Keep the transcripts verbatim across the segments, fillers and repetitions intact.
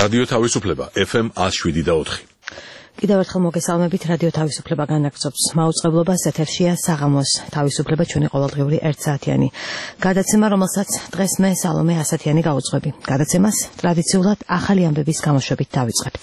რადიო თავისუფლება ეფ ემ ათს შვიდი და ოთხი. კიდევ ერთხელ მოგესალმებით, რადიო თავისუფლება განაგრძობს მაუწყებლობას, ეთერშია საღამოს თავისუფლება, ჩვენი ყოველდღიური ერთსაათიანი გადაცემა, რომელსაც დღეს მე სალომე ასათიანი გავუძღვები. გადაცემას ტრადიციულად ახალი ამბების გამოშვებით დავიწყებთ.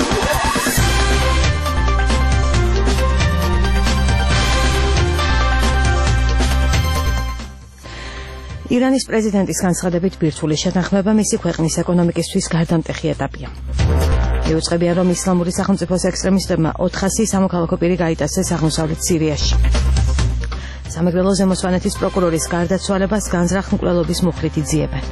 ირანის პრეზიდენტის განცხადებით ბირთვული შეთანხმება მისი ქვეყნის ეკონომიკისთვის გარდამტეხი ეტაპია. იუწყებიან, რომ ისლამური სახელმწიფოს ექსტრემისტებმა ოთხასი სამოქალაქო პირი გაიტაცეს აღმოსავლეთ სირიაში. სამეგრელო ზემო სვანეთის პროკურორის გარდაცვალებას განზრახ მკვლელობის მუხლით იძიებენ.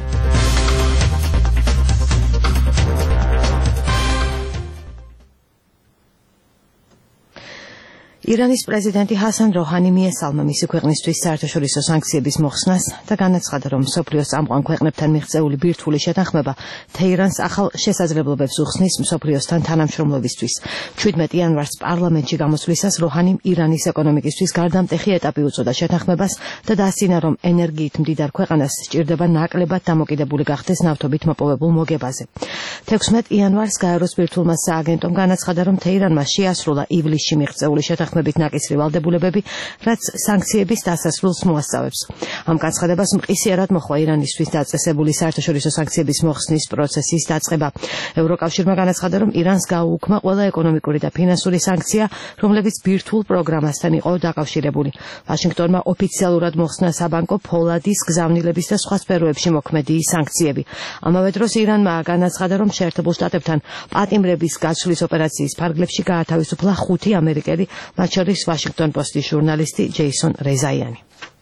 ირანის პრეზიდენტი ჰასან როჰანი მიესალმა მისი ქვეყნისთვის საერთაშორისო სანქციების მოხსნას და განაცხადა, რომ მსოფლიოს წამყვან ქვეყნებთან მიღწეული ბირთვული შეთანხმება თეირანს ახალ შესაძლებლობებს უხსნის მსოფლიოსთან თანამშრომლობისთვის. ჩვიდმეტ იანვარს პარლამენტში გამოსვლისას როჰანიმ ირანის ეკონომიკისთვის გარდამტეხი ეტაპი უწოდა შეთანხმებას და დაასწინა, რომ ენერგიით მდიდარ ქვეყანას სჭირდება ნაკლებად დამოკიდებული გახდეს ნავთობით მოპოვებულ მოგებაზე. თექვსმეტ იანვარს გაეროს ბირთვულმა სააგენტომ განაცხადა, რომ თეირანმა შეასრულა ივლისში მიღწეული შეთანხმება ნაკისრი ვალდებულებები, რაც სანქციების დასასრულს მოასწავებს. ამ განცხადებას მყისიერად მოჰყვა ირანისთვის დაწესებული საერთაშორისო სანქციების მოხსნის პროცესის დაწყება. ევროკავშირმა განაცხადა, რომ ირანს გაუუქმა ყველა ეკონომიკური და ფინანსური სანქცია, რომლებიც ბირთვულ პროგრამასთან იყო დაკავშირებული. ვაშინგტონმა ოფიციალურად მოხსნა საბანკო, ფოლადის, გზავნილების და სხვა სფეროებში მოქმედი სანქციები. ამავე დროს ირანმა განაცხადა, რომ შეერთებულ შტატებთან პატიმრების გაცვლის ოპერაციის ფარგლებში გაათავისუფლა ხუთი ამერიკელი, მათ შორის ვაშინგტონ პოსტის ჟურნალისტი ჯეისონ რეზაიანი.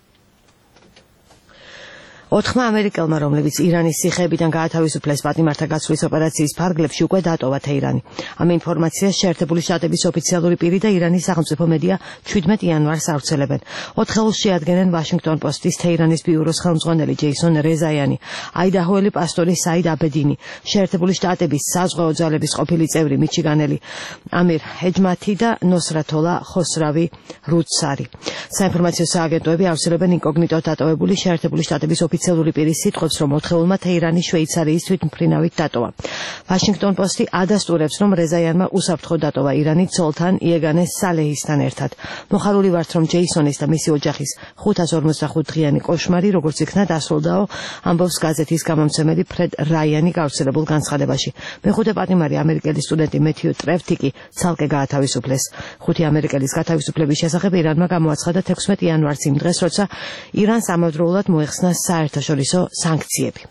ოთხმა ამერიკელმა, რომლებიც ირანის სიხეებიდან გაათავისუფლეს პატიმართა გაცვლის ოპერაციის ფარგლებში, უკვე დატოვა თეირანი. ამ ინფორმაციას შეერთებული შტატების ოფიციალური პირი და ირანის სახელმწიფო მედია ჩვიდმეტ იანვარს ავრცელებენ. ოთხეულს შეადგენენ ვაშინგტონ პოსტის თეირანის ბიუროს ხელმძღვანელი ჯეისონ რეზაიანი, აიდაჰოელი პასტორი საიდ აბედინი, შეერთებული შტატების საზღვაო ძალების ყოფილი წევრი მიჩიგანელი ამირ ჰეჯმათი და ნოსრათოლა ხოსრავი რუცარი. საინფორმაციო სააგენტოები ავრცელებენ ინკოგნიტოდ დატოვებული შეერთებული შტატების ოფიციალური პირის სიტყვებს, რომ ოთხეულმა თეირანის შვეიცარიის თვითმფრინავით დატოვა. ვაშინგტონ პოსტი ადასტურებს, რომ რეზაიანმა უსაფრთხოდ დატოვა ირანი ცოლთან იეგანეს სალეჰისთან ერთად. მოხარული ვართ, რომ ჯეისონის და მისი ოჯახის ხუთას ორმოცდახუთ დღიანი კოშმარი, როგორც იქნა დასრულდაო, ამბობს გაზეთის გამომცემელი ფრედ რაიანი გავრცელებულ განცხადებაში. მეხუთე პატიმარი ამერიკელი სტუდენტი მეთიუ ტრევთიკი ცალკე გაათავისუფლეს. ხუთი ამერიკელის გათავისუფლების შესახებ ირანმა გამოაცხადა თექვსმეტ იანვარს, იმ დღეს, როცა ირანს ამავდროულად მოეხსნა საერთაშორისო სანქციები.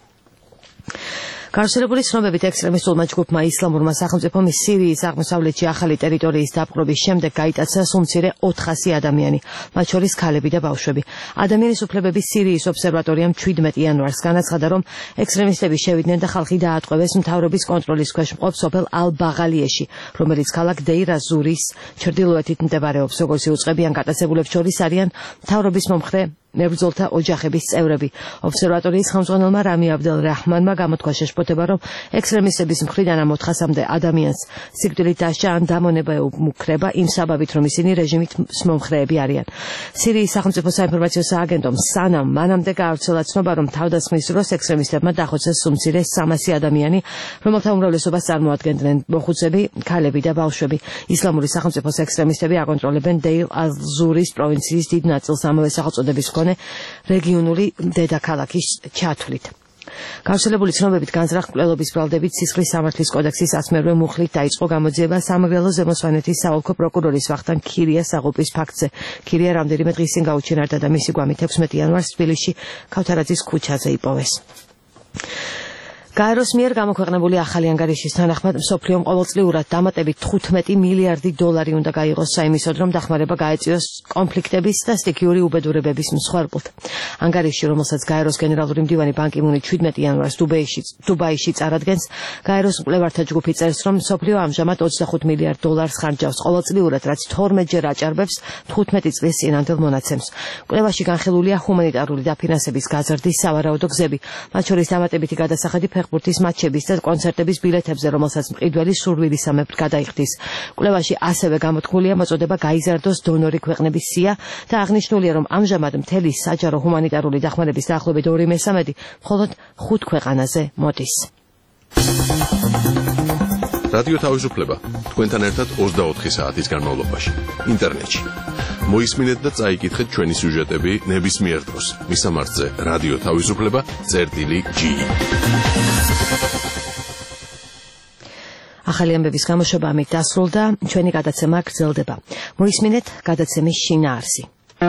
გავრცელებული ცნობებით ექსტრემისტულმა ჯგუფმა ისლამურმა სახელმწიფომ სირიის აღმოსავლეთში ახალი ტერიტორიის დაპყრობის შემდეგ გაიტაცა სულ ოთხასი ადამიანი, მათ შორის ქალები და ბავშვები. ადამიანის უფლებების სირიის ობსერვატორიამ ჩვიდმეტ იანვარს განაცხადა, რომ ექსტრემისტები შევიდნენ და ხალხი დაატყვევეს მთავრობის კონტროლის ქვეშ მყოფ სოფელ ალ-ბაღალიეში, რომელიც ქალაქ დეირ ზურის ჩრდილოეთით მდებარეობს. როგორც იუწყებიან, გატაცებულებს შორის არიან მთავრობის მომხრე მებრძოლთა ოჯახების წევრები. ობსერვატორიის ხელმძღვანელმა რამი აბდელ რაჰმანმა გამოთქვა შეშფოთება, რომ ექსტრემისტების მხრიდან ამ ოთხასამდე ადამიანს სიკვდილით დასჯა ან დამონება ემუქრება იმ საბაბით, რომ ისინი რეჟიმით მომხრეები არიან. სირიის სახელმწიფო საინფორმაციო სააგენტომ სანამ მანამდე გაავრცელა ცნობა, რომ თავდასხმის დროს ექსტრემისტებმა დახოცეს სუმცირე სამასი ადამიანი, რომელთა უმრავლესობას წარმოადგენდნენ მოხუცები, ქალები და ბავშვები. ისლამური სახელმწიფოს ექსტრემისტები აკონტროლებენ დეირ ალ-ზურის პროვინციის დიდ ნაწილს, ამავე სახელწოდების მქონე რეგიონული დედაქალაქის ჩათვლით. გავრცელებული ცნობებით განზრახ მკვლელობის ბრალდებით სისხლის სამართლის კოდექსის ასმერვე მუხლით დაიწყო გამოძიება სამეგრელო ზემო სვანეთის საოლქო პროკურორის ვახტანგ ქირიას აღუპვის ფაქტზე. ქირია რამდენიმე დღის წინ გაუჩინარდა და მისი გვამი თექვსმეტ იანვარს თბილისში ქავთარაძის ქუჩაზე იპოვეს. გაეროს მიერ გამოქვეყნებული ახალი ანგარიშის თანახმად მსოფლიომ ყოველწლიურად დამატებით თხუთმეტი მილიარდი დოლარი უნდა გაიღოს საიმისოდ, რომ დახმარება გაეწიოს კონფლიქტების და სტიქიური უბედურებების მსხვერპლთ. ანგარიში, რომელსაც გაეროს გენერალური მდივანი ბან კი მუნი ჩვიდმეტ იანვარს დუბაიში წარადგენს, გაეროს მკვლევართა ჯგუფი წერს, რომ მსოფლიო ამჟამად ოცდახუთ მილიარდ დოლარს ხარჯავს ყოველწლიურად, რაც თორმეტჯერ აჭარბებს თხუთმეტი წლის წინანდელ მონაცემს. კვლევაში განხილულია ჰუმანიტარული დაფინანსების გაზრდის სავარაუდო გზები, მათ შორის დამატებითი გადასახადი ფეხბურთის მატჩების და კონცერტების ბილეთებზე, რომელსაც მყიდველი სურვილისამებრ გადაიხდის. კვლევაში ასევე გამოთქმულია მოწოდება გაიზარდოს დონორი ქვეყნების სია და აღნიშნულია, რომ ამჟამად მთელი საჯარო ჰუმანიტარული დახმარების დაახლოებით ორი მესამედი მხოლოდ ხუთ ქვეყანაზე მოდის. რადიო თავისუფლება თქვენთან ერთად ოცდაოთხი საათის განმავლობაში ინტერნეტში. მოისმინეთ და წაიკითხეთ ჩვენი სიუჟეტები ნებისმიერ დროს. მისამართზე რადიო თავისუფლება წერტილი ჯი. ახალი ამბების გამოშვება ამით დასრულდა, ჩვენი გადაცემა გრძელდება. მოისმინეთ გადაცემის შინაარსი.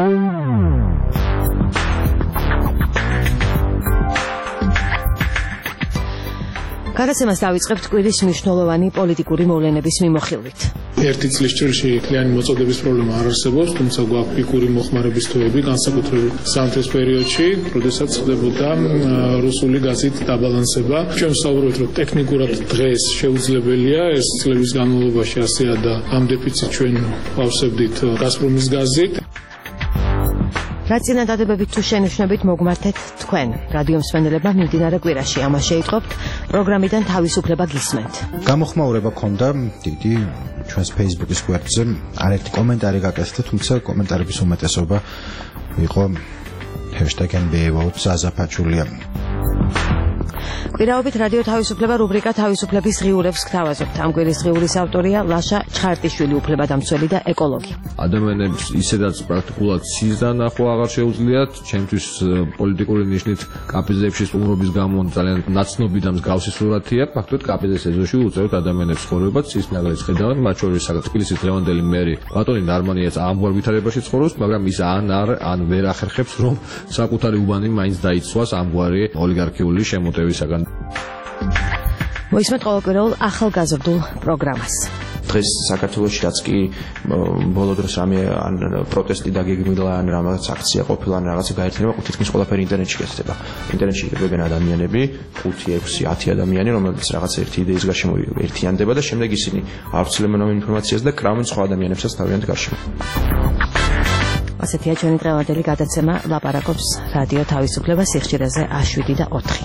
გადაცემას დავიწყებთ კვირის მნიშვნელოვანი პოლიტიკური მოვლენების მიმოხილვით. ერთი წლის ჭრილში კლიიანი მოწოდების პრობლემა არ არსებობს, თუმცა გვაქვს პიკური მოხმარების თვეები, განსაკუთრებით ზამთრის პერიოდში, როდესაც ხდებოდა რუსული გაზით დაბალანსება. ჩვენ ვსაუბრობთ, რომ ტექნიკურად დღეს შეუძლებელია ეს წლების განმავლობაში ასეა და ამ დეფიციტს ჩვენ ვავსებდით გაზპრომის გაზით. რაც წინადადებებით თუ შენიშვნებით მოგმართეთ თქვენ, რადიო მსმენელებმა მიმდინარე კვირაში. ამას შეიტყობთ, პროგრამიდან თავისუფლება გისმენთ. გამოხმაურება ქონდა დიდი ჩვენს Facebook-ის გვერდზე, არაერთი კომენტარი გაკეთდა, თუმცა კომენტარების უმეტესობა იყო hashtag ენ ბი ეი votes აზაფაჩულია. კვირაობით რადიო თავისუფლება რუბრიკა თავისუფლების ღიურებს გთავაზობთ. ამ კვირის ღიურის ავტორია ლაშა ჩხარტიშვილი, უფლებადამცველი და ეკოლოგი. ადამიანებს ისედაც პრაქტიკულად სიზდა ნახვა აღარ შეუძლიათ, ჩემთვის პოლიტიკური ნიშნით კაპიზებში სტუმრობის გამო ძალიან ნაცნობი და მსგავსი სურათია. ფაქტობრივად კაპიზის ეზოში უწევთ ადამიანებს ცხოვრებას, ის მაგალითს ხედავთ, მათ შორის თბილისის დღევანდელი მერი ბატონი ნარმანიაც ამგვარ ვითარებაში ცხოვრობს, მაგრამ ის ან არ ან ვერ ახერხებს, რომ საკუთარი უბანი მაინც დაიცვას ამგვარი ოლიგარქიული შემოტევისაგან. მოისმენთ ყოველკვირეულ ახალგაზრდულ პროგრამას. დღეს საქართველოში რაც კი ბოლო დროს რამე ან პროტესტი დაგეგმილა ან რაღაც აქცია ყოფილა ან რაღაცა გაერთიანება, თითქმის ყველაფერი ინტერნეტში გესდება. ინტერნეტში იგებენ ადამიანები, ხუთი, ექვსი, ათი ადამიანი, რომელიც რაღაც ერთი იდეის გარშემო ერთიანდება და შემდეგ ისინი ავრცელებენ ამ ინფორმაციას და კრავენ სხვა ადამიანებსაც თავიანთ გარშემო. ასეთია ჩვენი დღევანდელი გადაცემა, ლაპარაკობს რადიო თავისუფლება სიხშირეზე შვიდი და ოთხი.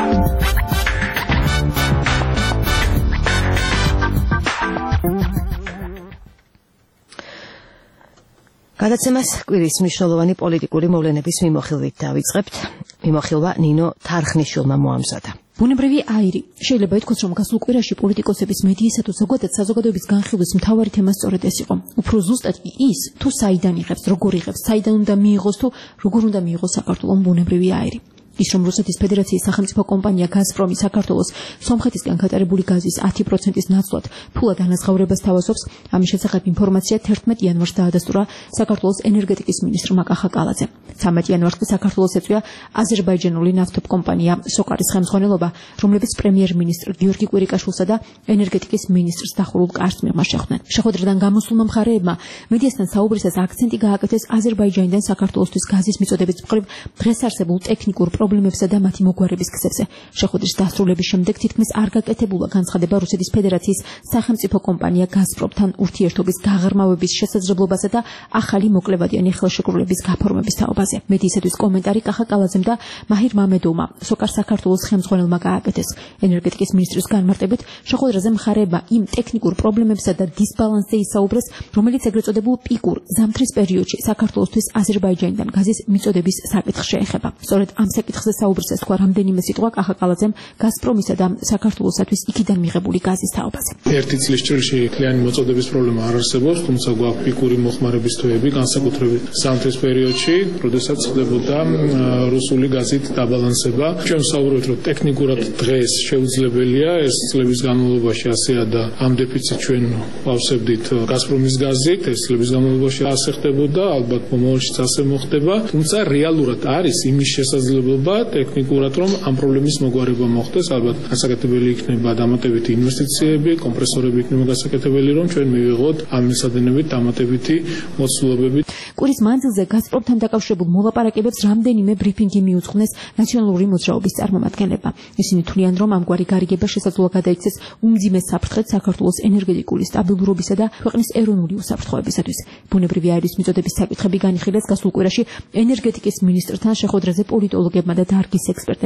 გადაცემას კვირის მნიშვნელოვანი პოლიტიკური მოვლენების მიმოხილვით დავიწყებთ. მიმოხილვა ნინო თარხნიშვილმა მოამზადა. ბუნებრივი აირი. შეიძლება ითქვას, რომ გასულ კვირაში პოლიტიკოსების, მედიისა თუ ზოგადად საზოგადოების განხილვის მთავარი თემა სწორედ ეს იყო. უფრო ზუსტად კი ის, თუ საიდან იღებს, როგორ იღებს, საიდან უნდა მიიღოს თუ როგორ უნდა მიიღოს საქართველოს ბუნებრივი აირი. ის რომ რუსეთის ფედერაციის სახელმწიფო კომპანია გაზპრომი საქართველოს სომხეთისგან გატარებული გაზის ათი პროცენტის ნაცვლად ფულად ანაზღაურებას თავაზობს, ამის შესახებ ინფორმაცია თერთმეტ იანვარს დაადასტურა საქართველოს ენერგეტიკის მინისტრმა კახა კალაძემ. ცამეტ იანვარს საქართველოს ეწვია აზერბაიჯანული ნავთობკომპანია სოკარის ხელმძღვანელობა, რომლებიც პრემიერ-მინისტრ გიორგი კვირიკაშვილსა და ენერგეტიკის მინისტრს დახურულ კარს მიღმა შეხვდნენ. შეხვედრიდან გამოსულმა მხარეებმა მედიასთან საუბრისას აქცენტი გააკეთეს აზერბაიჯანიდან საქართველოსთვის გაზის მიწოდების მხრივ დღეს არსებულ ტექნიკურ პრობლემებსა და მათი მოგვარების გზებზე. შეხვედრის დასრულების შემდეგ თითქმის არ გაკეთებულა განცხადება რუსეთის ფედერაციის სახელმწიფო კომპანია გაზპრომთან ურთიერთობის გაღრმავების შესაძლებლობასა და ახალი მოკლევადიანი ხელშეკრულების გაფორმების თაობაზე. მედიისათვის კომენტარი კახა კალაძემ და მაჰირ მამედოვმა სოკარ საქართველოს ხელმძღვანელმა გააკეთეს. ენერგეტიკის მინისტრის განმარტებით, შეხვედრაზე მხარეებმა იმ ტექნიკურ პრობლემებსა და დისბალანსზე ისაუბრეს, რომელიც ეგრეთ წოდებულ პიკურ ზამთრის პერიოდში საქართველოსთვის აზერბაიჯანიდან გაზის მიწოდების საკითხს შეეხება. სწორედ ამ საკითხზე საუბრისას თქვა რამდენიმე სიტყვა კახა კალაძემ გაზპრომისა და საქართველოსათვის იქიდან მიღებული გაზის თაობაზე. ერთი წლის ჭრილში კლიიანი მოწოდების პრობლემა არ არსებობს, თუმცა გვაქვს პიკური მოხმარების თვეები, განსაკუთრებით ზამთრის პერიოდში, როდესაც ხდებოდა რუსული გაზით დაბალანსება. ჩვენ ვსაუბრობთ, რომ ტექნიკურად დღეს შეუძლებელია ეს წლების განმავლობაში ასეა და ამ დეფიციტს ჩვენ ვავსებდით გაზპრომის გაზით, ეს წლების განმავლობაში ასე ხდებოდა, ალბათ მომავალშიც ასე მოხდება, თუმცა რეალურად არის იმის შესაძლებლობა ტექნიკურად, რომ ამ პრობლემის მოგვარება მოხდეს, ალბათ გასაკეთებელი იქნება დამატებითი ინვესტიციები, კომპრესორები იქნება გასაკეთებელი, რომ ჩვენ მივიღოთ ამ მისადენებით დამატებითი მოცულობები. კვირის მანძილზე გაზპრომთან დაკავშირებულ მოლაპარაკებებს რამდენიმე ბრიფინგი მიუძღვნეს ნაციონალური მოძრაობის წარმომადგენლებმა. ისინი თვლიან, რომ ამგვარი გარიგება შესაძლოა გადაიქცეს უმძიმეს საფრთხედ საქართველოს ენერგეტიკული სტაბილურობისა და ქვეყნის ეროვნული უსაფრთხოებისათვის. ბუნებრივი აირის მიწოდების საკითხები განიხილეს გასულ კვირაში ენერგეტიკის მინისტრთან შეხვედრაზე პოლიტოლოგებმა და დარგის ექსპერტებმა.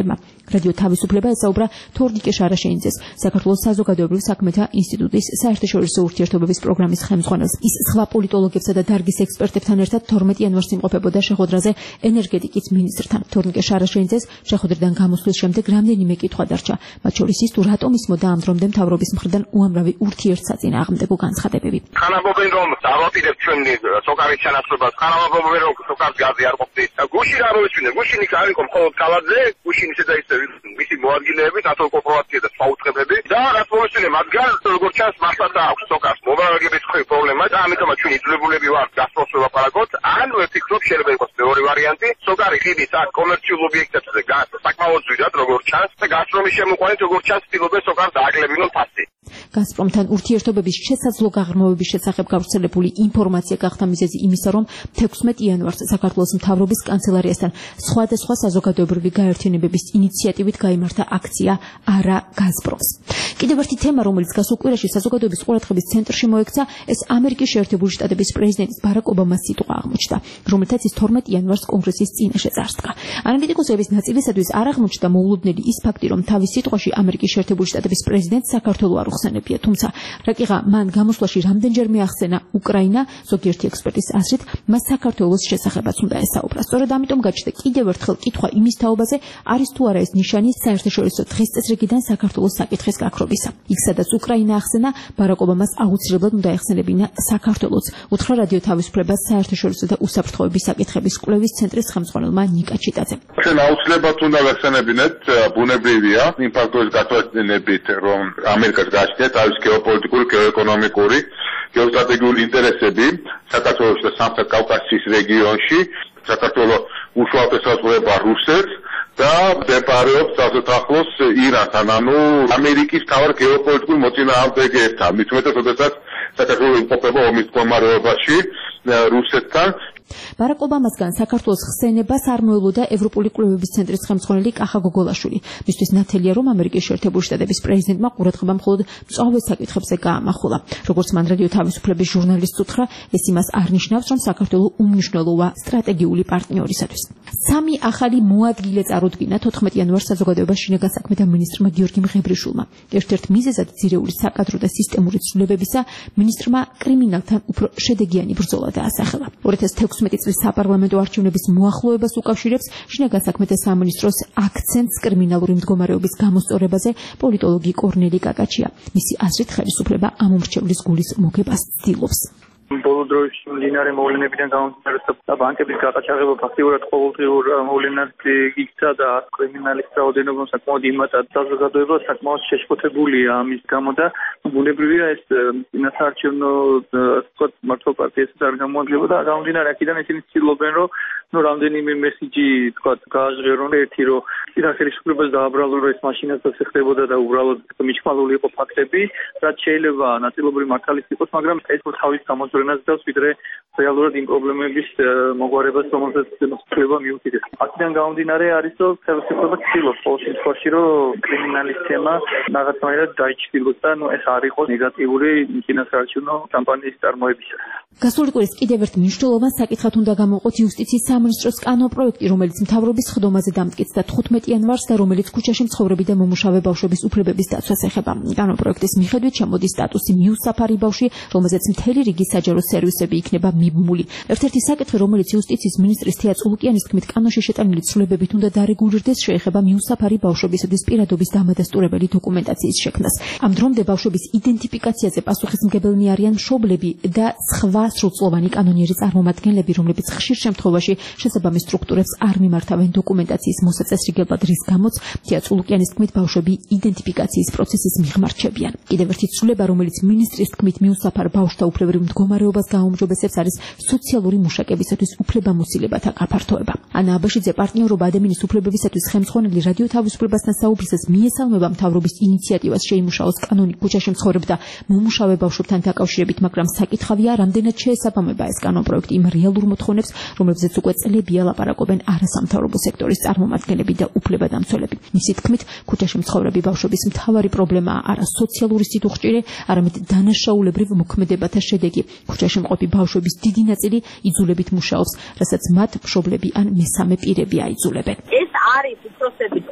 რადიო თავისუფლება ესაუბრა თორნიკე შარაშენიძეს, საქართველოს საზოგადოებრივ საქმეთა ინსტიტუტის საერთაშორისო ურთიერთობების პროგრამის ხელმძღვანელს. ის სხვა პოლიტოლოგებსა და დარგის ექსპერტებთან ერთად თორმეტი იანვარს იმყოფებოდა შეხვედრაზე ენერგეტიკის მინისტრთან. თორნიკე შარაშენიძეს შეხვედრიდან გამოსვლის შემდეგ რამდენიმე კითხვა დარჩა, მათ შორის ის თუ რატომ ისმოდა ამ დრომდე მთავრობის მხრიდან უამრავი ურთიერთსაწინააღმდეგო განცხადებები. ხანამობენ რომ დავაპირებთ ჩვენი სოკარის ჩანაცვლებას, ხანამობენ რომ სოკარს გაზი არ ყოფნის. გუშინ არ მოეჩვენენ, გუშინი არ იყო მხოლოდ კალაძე, გუშინი შედა ისე მისი მოადგილეები, თათო კორპორაცია და სხვა უწყებები და რაც მოეჩვენენ მათგან როგორც ჩანს მართლაც აქვს სოკარს მომავაგების ხრი პრობლემა და ამიტომაც ჩვენ იძულებულები ვართ გასწროს ველაპარაკოთ. ან ვფიქრობ შეიძლება იყოს მეორე ვარიანტი, სოკარი ხიდის აქ კომერციულ ობიექტებზე საკმაოდ ძვირად როგორც ჩანს და გასწრომის შემოყვანით როგორც ჩანს ცდილობენ სოკარს დააგლებინონ ფასი. გაზპრომთან ურთიერთობების შესაძლო გაღრმავების შესახებ გავრცელებული ინფორმაცია გახდა მიზეზი იმისა, რომ თექვსმეტი იანვარს საქართველოს მთავრობის კანცელარიასთან სხვადასხვა საზოგადოებრივი გაერთიანებების ინიციატივით გაიმართა აქცია არა გაზპრომს. კიდევ ერთი თემა, რომელიც გასულ კვირაში საზოგადოების ყურადღების ცენტრში მოექცა, ეს ამერიკის შეერთებული შტატების პრეზიდენტის ბარაკ ობამას სიტყვა აღმოჩნდა, რომელთაც ის თორმეტი იანვარს კონგრესის წინაშე წარსდგა. ანალიტიკოსების ნაწილისათვის არ აღმოჩნდა მოულოდნელი ის ფაქტი, რომ თავის სიტყვაში ამერიკის შეერთებული შტატების პრეზიდენტს საქართველო არ უხსენებია, თუმცა რაკიღა მან გამოსვლაში რამდენჯერმე ახსენა უკრაინა, ზოგიერთი ექსპერტის აზრით, მას საქართველოს შესახებაც უნდა ესაუბრა. სწორედ ამიტომ გაჩნდა კიდევ ერთხელ კითხვა იმის თაობაზე, არის თუ არა ეს ნიშანი საერთაშორისო დღესწესრიგიდან საქართველოს საკითხის გაქრობისა. იქ სადაც უკრაინა ახსენა, ბარაკ ობამას აუცილებლად უნდა ეხსენებინა საქართველოს, უთხრა რადიო თავისუფლებას საერთაშორისო და უსაფრთხოების საკითხების კვლევის ცენტრის ხელმძღვანელმა ნიკა ჩიტაძემ. ჩვენ აუცილებლად უნდა ვეხსენებინეთ, ბუნებრივია იმ ფაქტორის გათვალისწინებით, რომ ამერიკას გააჩნია თავის გეოპოლიტიკური, გეოეკონომიკური, გეოსტრატეგიული ინტერესები საქართველოს და სამხრეთ კავკასიის რეგიონში. საქართველო უშუალოდ ესაზღვრება რუსეთს და მდებარეობს ასეთ ახლოს ირანთან, ანუ ამერიკის თავარ გეოპოლიტიკურ მოწინააღმდეგეებთან. მით უმეტეს, როდესაც საქართველო იმყოფება ომის მდგომარეობაში რუსეთთან. ბარაკ ობამასგან საქართველოს ხსენებას არ მოელოდა ევროპული კვლევების ცენტრის ხელმძღვანელი კახა გოგოლაშვილი. მისთვის ნათელია, რომ ამერიკის შეერთებული შტატების პრეზიდენტმა ყურადღება მხოლოდ მწვავე საკითხებზე გაამახვილა. როგორც მან რადიო თავისუფლების ჟურნალისტს უთხრა, ეს იმას არ ნიშნავს, რომ საქართველო უმნიშვნელოა სტრატეგიული პარტნიორისათვის. სამი ახალი მოადგილე წარუდგინა თოთხმეტი იანვარს საზოგადოებას შინაგან საქმეთა მინისტრმა გიორგი მღებრიშვილმა. ერთ-ერთ მიზეზად ძირეული საკადრო და სისტემური ცვლილებებისა მინისტრმა კრიმინალთან უფრო შედეგიანი ბრძოლა დაასახელა. ორი ათას თექვსმეტი წლის საპარლამენტო არჩევნების მოახლოებას უკავშირებს შინაგან საქმეთა სამინისტროს აქცენტს კრიმინალური მდგომარეობის გამოსწორებაზე პოლიტოლოგი კორნელი კაკაჩია. მისი აზრით, ხელისუფლება ამ უმრჩევლის გულის მოგებას ცდილობს. ბოლო დროის მდინარე მოვლენებიდან გამომდინარე და ბანკების გაყაჩაღება ფაქტიურად ყოველდღიურ მოვლენად იქცა და კრიმინალის რაოდენობა საკმაოდ იმატა საზოგადოება საკმაოდ შეშფოთებულია ამის გამო და ბუნებრივია ეს წინასაარჩევნო თქვა მართო პარტიასაც არ გამოადგება და გამომდინარე აქედან ისინი ცდილობენ რომ ნუ რამდენიმე მესიჯი თქვა გააჟღერონ ერთი რომ წინა ხელისუფლებას დააბრალონ რომ ეს მაშინაც ხდებოდა და უბრალოდ მიჩქმალული იყო ფაქტები რაც შეიძლება ნაწილობრივ მართალიც იყოს მაგრამ ეს თავის გამოძვრენას და ვიდრე რეალურად იმ პრობლემების მოგვარებას რომელსაც ხელისუფლება მიუთითებს. აქედან გამომდინარე არის რომ ხელისუფლება ცდილობს ყოველ შემთხვევაში რომ კრიმინალის თემა რაღაცნაირად დაიჩრდილოს და ნუ ეს არ იყოს ნეგატიური წინასაარჩევნო კამპანიის წარმოებისას. გასული კვირის კიდევ ერთ მნიშვნელოვან საკითხად უნდა გამოვყოთ იუსტიციის სამინისტროს კანონპროექტი, რომელიც მთავრობის ხდომაზე დამტკიცდა თხუთმეტი იანვარს და რომელიც ქუჩაში მცხოვრები და მომუშავე ბავშვების უფლებების დაცვას ეხება. კანონპროექტის მიხედვით შემოდის სტატუსი მიუსაფარი ბავშვი, რომელზეც მთელი რიგი საჯარო სერვისები იქნება მიბმული. ერთ-ერთი საკითხი, რომელიც იუსტიციის მინისტრის თეა წულუკიანის თქმით კანონში შეტანილი ცვლილებებით უნდა დარეგულირდეს, შეეხება მიუსაფარი ბავშვებისათვის პირადობის დამადასტურებელი დოკუმენტაციის შექმნას. ამ დრომდე ბავშვების იდენტიფიკაციაზე პასუხისმგებელნი არიან მშობლები და სხვა სრულწლოვანი კანონიერი წარმომადგენლები, რომლებიც ხშირ შემთხვევაში შესაბამის სტრუქტურებს არ მიმართავენ დოკუმენტაციის მოსაწესრიგებლად, რის გამოც თეა წულუკიანის თქმით ბავშვები იდენტიფიკაციის პროცესის მიღმართ შებიან. კიდევ ერთი ცვლილება, რომელიც მინისტრის თქმით მიუსაფარ ბავშვთა უფლებრივ მდგომარეობას გააუმჯობესებს, არის სოციალური მუშაკებისათვის უფლებამოსილებათა გაფართოება. ანა აბაშიძე პარტნიორობა ადამიანის უფლებებისათვის ხელმძღვანელი რადიო თავისუფლებასთან საუბრისას მიესალმება მთავრობის ინიციატივას შეიმუშაოს კანონი ქუჩაში მცხოვრებ და მომუშავე ბავშვებთან დაკავშირებით, მაგრამ საკითხავია, რამდენად შეესაბამება ეს კანონპროექტი იმ რეალურ მოთხოვნებს, რომლებზეც უკვე წლებია ლაპარაკობენ არასამთავრობო სექტორის წარმომადგენლები და უფლებადამცველები. მისი თქმით, ქუჩაში მცხოვრები ბავშვების მთავარი პრობლემაა არა სოციალური სიდუხჭირე, არამედ დანაშაულებრივ მოქმედებათა შედეგი. ქუჩაში მყოფი ბავშვების დიდი ნაწილი იძულებით მუშაობს, რასაც მათ მშობლები ან მესამე პირები აიძულებენ. ეს არის უფროსების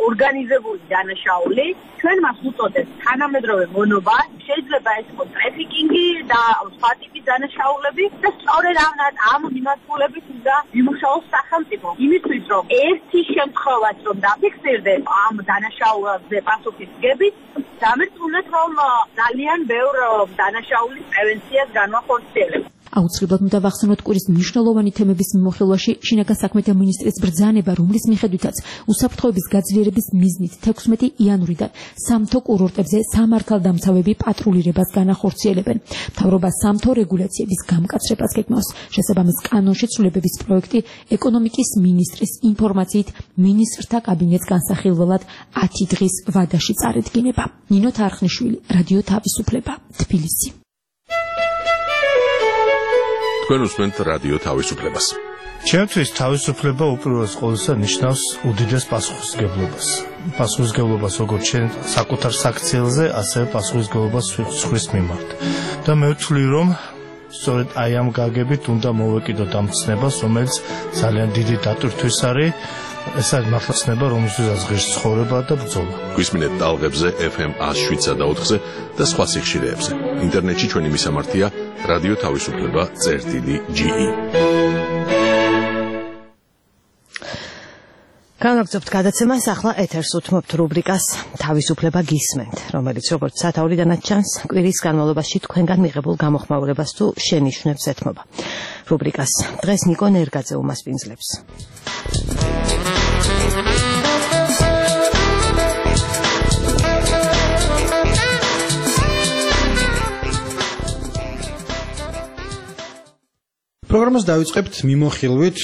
ორგანიზებული დანაშაული, ჩვენ მას უწოდებთ თანამედროვე მონობა, შეიძლება ეს იყოს ტრაფიკინგი და სხვა ტიპის დანაშაულები და სწორედ ამ მიმართულებით უნდა იმუშაოს სახელმწიფო. იმისთვის რომ ერთი შემთხვევაც რომ დაფიქსირდეს ამ დანაშაულებზე პასუხის გებით, დამერწმუნეთ რომ ძალიან ბევრ დანაშაულის პრევენციას განვახორციელებს. აუცილებლად უნდა ვახსენოთ კვირის მნიშვნელოვანი თემების მიმოხილვაში შინაგან საქმეთა მინისტრის ბრძანება, რომლის მიხედვითაც უსაფრთხოების გაძლიერების მიზნით თექვსმეტი იანვრიდან სამთო კურორტებზე სამართალდამცავები პატრულირებას განახორციელებენ. მთავრობა სამთო რეგულაციების გამკაცრებას გეგმავს. შესაბამის კანონში ცვლილებების პროექტი ეკონომიკის მინისტრის ინფორმაციით მინისტრთა კაბინეტს განსახილველად ათი დღის ვადაში წარედგინება. ნინო თარხნიშვილი, რადიო თავისუფლება, თბილისი. თქვენ უსმენთ რადიო თავისუფლებას. ჩემთვის თავისუფლება უპირველეს ყოვლისა ნიშნავს უდიდეს პასუხისმგებლობას. პასუხისმგებლობას როგორც ჩვენ საკუთარ საქციელზე, ასევე პასუხისმგებლობას სხვის მიმართ. და მე ვთვლი, რომ სწორედ აი ამ გაგებით უნდა მოვეკიდოთ ამ ცნებას, რომელიც ძალიან დიდი დატვირთვის არის. ეს არის მართლა ცნება, რომელზეც ღირს ცხოვრება და ბრძოლა. გვისმინეთ ტალღებზე ეფ ემ ათს და ოთხზე და სხვა სიხშირეებზე. ინტერნეტში ჩვენი მისამართია რადიო თავისუფლება წერტილი ჯი ი. განაგრძობთ გადაცემას, ახლა ეთერს უთმობთ რუბრიკას თავისუფლება გისმენთ, რომელიც როგორც სათაურიდანაც ჩანს, კვირის განმავლობაში თქვენგან მიღებულ გამოხმაურებას თუ შენიშვნებს ეთმობა. რუბრიკას დღეს ნიკო ნერგაძე უმასპინძლებს. პროგრამას დავიწყებთ მიმოხილვით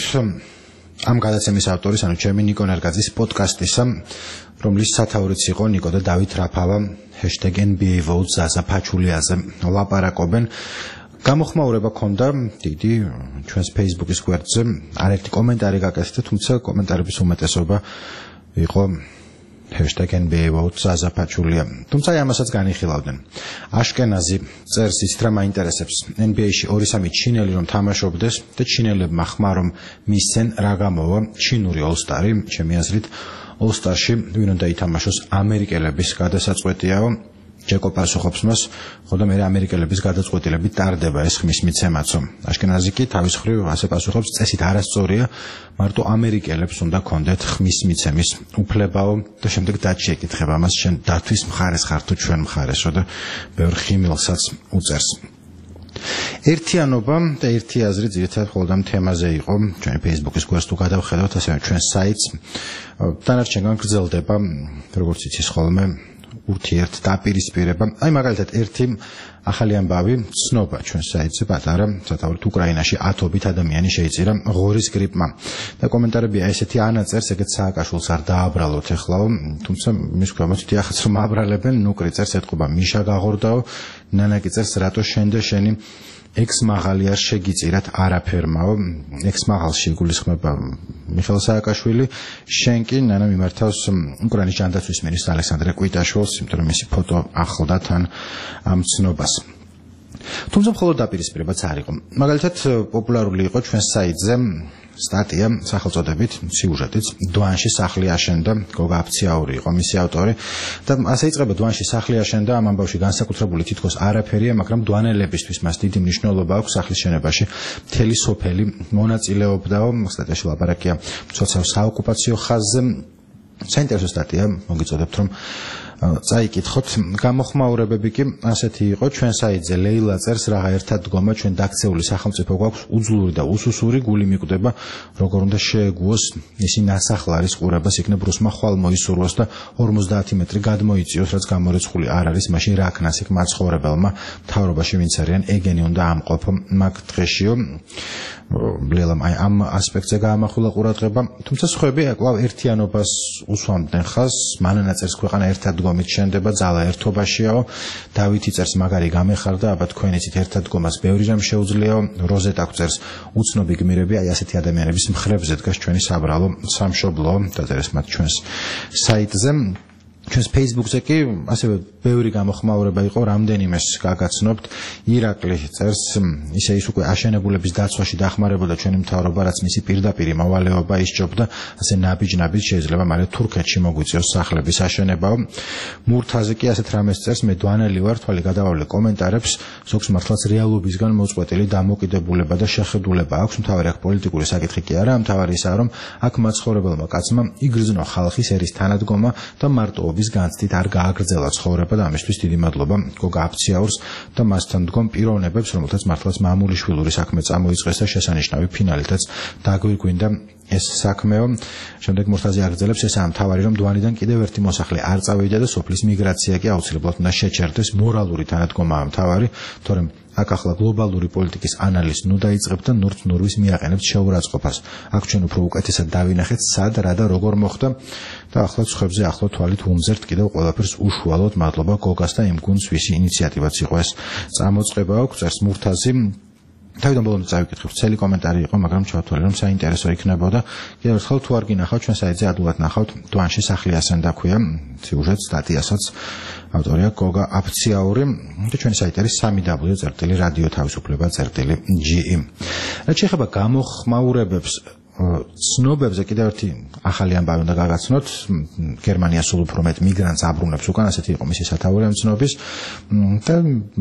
ამ გადაცემის ავტორის, ანუ ჩემი ნიკო ნერგაძის პოდკასტისა, რომლის სათაურიც იყო ნიკო და დავით რაფავა ჰეშტეგ ენ ბი ეი votes ზაზა ფაჩულიაზე ლაპარაკობენ. გამოხმაურება ქონდა დიდი ჩვენს Facebook-ის გვერდზე, არაერთი კომენტარი გაკეთდა, თუმცა კომენტარების უმეტესობა იყო ჰეშტეგ ენ ბი ეი votes ზაზა ფაჩულია. თუმცა ამასაც განიხილავდნენ. აშკენაზი წერს ის რა მაინტერესებს ენ ბი ეი-ში ორი სამი ჩინელი რომ თამაშობდეს და ჩინელებმა ხმა რომ მისცენ რა გამოვა ჩინური ოლსტარი, ჩემი აზრით ოლსტარში ვინ უნდა ითამაშოს ამერიკელების გადასაწყვეტიაო. ჯეკო პასუხობს მას, ხოდა მე ამერიკელების გადაწყვეტილებით ტარდება ეს ხმის მიცემაცო. აშკენაზი კი თავის მხრივ ასე პასუხობს, წესით არასწორია, მარტო ამერიკელებს უნდა კონდეთ ხმის მიცემის უფლებაო და შემდეგ დაჩი ეკითხება მას, შენ დათვის მხარეს ხარ თუ ჩვენ მხარესო და ბევრ ხიმილსაც უწერს. ერთიანობა და ერთი აზრი ძირითადად ხოლმე ამ თემაზე იყო, ჩვენი Facebook-ის გვერდს თუ გადავხედავთ, ასევე ჩვენ საიტს, დანარჩენგან გრძელდება, როგორც იცის ხოლმე ურთიერთ დაპირისპირება. აი მაგალითად ერთი ახალი ამბავი ცნობა ჩვენ საიტზე პატარა, სათაურით უკრაინაში ათობით ადამიანი შეიწირა ღორის გრიპმა. და კომენტარებია ესეთი ანაწერს, ეგეც სააკაშვილს არ დააბრალოთ ეხლაო, თუმცა მის ქვემოთ დიახაც რომ აბრალებენ, ნუკრი წერს ეთყობა მიშა გაღორდაო, ნანაკი წერს რატო შენ და შენი ექს მაღალი არ შეგიწირათ არაფერმაო. ექს მაღალში იგულისხმება მიხეილ სააკაშვილი, შენ კი ნანა მიმართავს უკრაინის ჯანდაცვის მინისტრ ალექსანდრე კვიტაშვილს, იმიტომ რომ მისი ფოტო ახლდა თან ამ ცნობას. თუმცა მხოლოდ დაპირისპირებაც არ იყო. მაგალითად პოპულარული იყო ჩვენ საიტზე სტატია სახელწოდებით სიუჟეტიც დვანში სახლი აშენდა, გოგა აფციაური იყო მისი ავტორი და ასე იწყება დვანში სახლი აშენდა, ამ ამბავში განსაკუთრებული თითქოს არაფერია, მაგრამ დვანელებისთვის მას დიდი მნიშვნელობა აქვს სახლის შენებაში. მთელი სოფელი მონაწილეობდაო, სტატიაში ლაპარაკია მცოცავ საოკუპაციო ხაზზე. საინტერესო სტატია, მოგიწოდებთ რომ წაიკითხოთ. გამოხმაურებები კი ასეთი იყო ჩვენ საიტზე. ლეილა წერს, რაღა ერთად დგომა ჩვენ დაქცეული სახელმწიფო გვაქვს უძლური და უსუსური, გული მიკვდება როგორ უნდა შეეგუოს ისი ნასახლარის ყურებას, იქნებ რუსმა ხვალ მოისურვოს და ორმოცდაათი მეტრი გადმოიწიოს, რაც გამორიცხული არ არის, მაშინ რა ქნას იქ მაცხოვრებელმა მთავრობაში ვინც არიან, ეგენი უნდა ამყოფო მაგ დღეშიო. ბლელამ აი ამ ასპექტზე გაამახვილა ყურადღება, თუმცა სხვები კვლავ ერთიანობას უსვამდნენ ხაზს, მანანაწერს ქვეყანა ერთად დგომით შენდება, ძალა ერთობაშიაო. დავითი წერს მაგარი გამეხარდა, აბა თქვენ იცით ერთად დგომას ბევრი რამ შეუძლიაო. როზეტა წერს უცნობი გმირები, აი ასეთი ადამიანების მხრებზე დგას ჩვენი საბრალო სამშობლო, დაწერეს მათ ჩვენს საიტზე. ჩვენს Facebook-ზე კი ასევე ბევრი გამოხმაურება იყო, რამდენიმეს გაგაცნობთ. ირაკლი წერს, ისე ის უკვე აშენებულების დაცვაში დახმარებოდა ჩვენი მთავრობა, რაც მისი პირდაპირი მოვალეობა ისჯობდა, ასე ნაბიჯ-ნაბიჯ შეიძლება მალე თურქეთში მოგვიწიოს სახლების აშენებაო. მურთაზე კი ასეთ რამეს წერს, მე დვანელი ვარ, თვალი გადავავლე კომენტარებს, ზოგს მართლაც რეალობისგან მოწყვეტილი დამოკიდებულება და შეხედულება აქვს, მთავარი აქ პოლიტიკური საკითხი კი არა, მთავარი ისაა, რომ აქ მაცხოვრებელმა კაცმა იგრძნო ხალხის ერის თანადგომა და მარტოობის განცდით არ გააგრძელა ცხოვრება და ამისთვის დიდი მადლობა გოგა აფციაურს და მასთან დგომ პიროვნებებს, რომელთაც მართლაც მამულიშვილური საქმე წამოიწყეს და შესანიშნავი ფინალითაც დაგვირგვინდა ეს საქმეო. შემდეგ მურთაზე აგრძელებს, ესაა მთავარი, რომ დვანიდან კიდევ ერთი მოსახლე არ წავიდა და სოფლის მიგრაცია კი აუცილებლად უნდა შეჩერდეს. მორალური თანადგომაა მთავარი, თორემ აქ ახლა გლობალური პოლიტიკის ანალიზს ნუ დაიწყებთ და ნურთ ნურვის მიაყენებთ შეურაცხყოფას. აქ ჩვენ უფრო უკეთესად დავინახეთ, სად რა და როგორ მოხდა და ახლა ცხებზე ახლა თვალით უმზერთ კიდევ ყველაფერს უშუალოდ. მადლობა გოგას და იმ გუნდს, ვისი ინიციატივაც იყო ეს წამოწყება აქვს, წერს მურთაზი. თავიდან ბოლომდე წავიკითხებ, ცელი კომენტარი იყო, მაგრამ ჩავთვალე, რომ საინტერესო იქნებოდა. კიდევ ერთხელ თუ არ გინახავთ, ჩვენ საიტზე ადვილად ნახავთ, დვანში სახლი ასენ დაქვია, სიუჟეტს, სტატიასაც ავტორია გოგა აფციაური და ჩვენი საიტი არის სამი დაბლიუ წერტილი რადიო თავისუფლება წერტილი ჯი ი. რაც შეეხება გამოხმაურებებს, ცნობებზე კიდევ ერთი ახალი ამბავი უნდა გაგაცნოთ. გერმანია სულ უფრო მეტ მიგრანტს აბრუნებს უკან, ასეთი იყო მისი სათაური ამ ცნობის და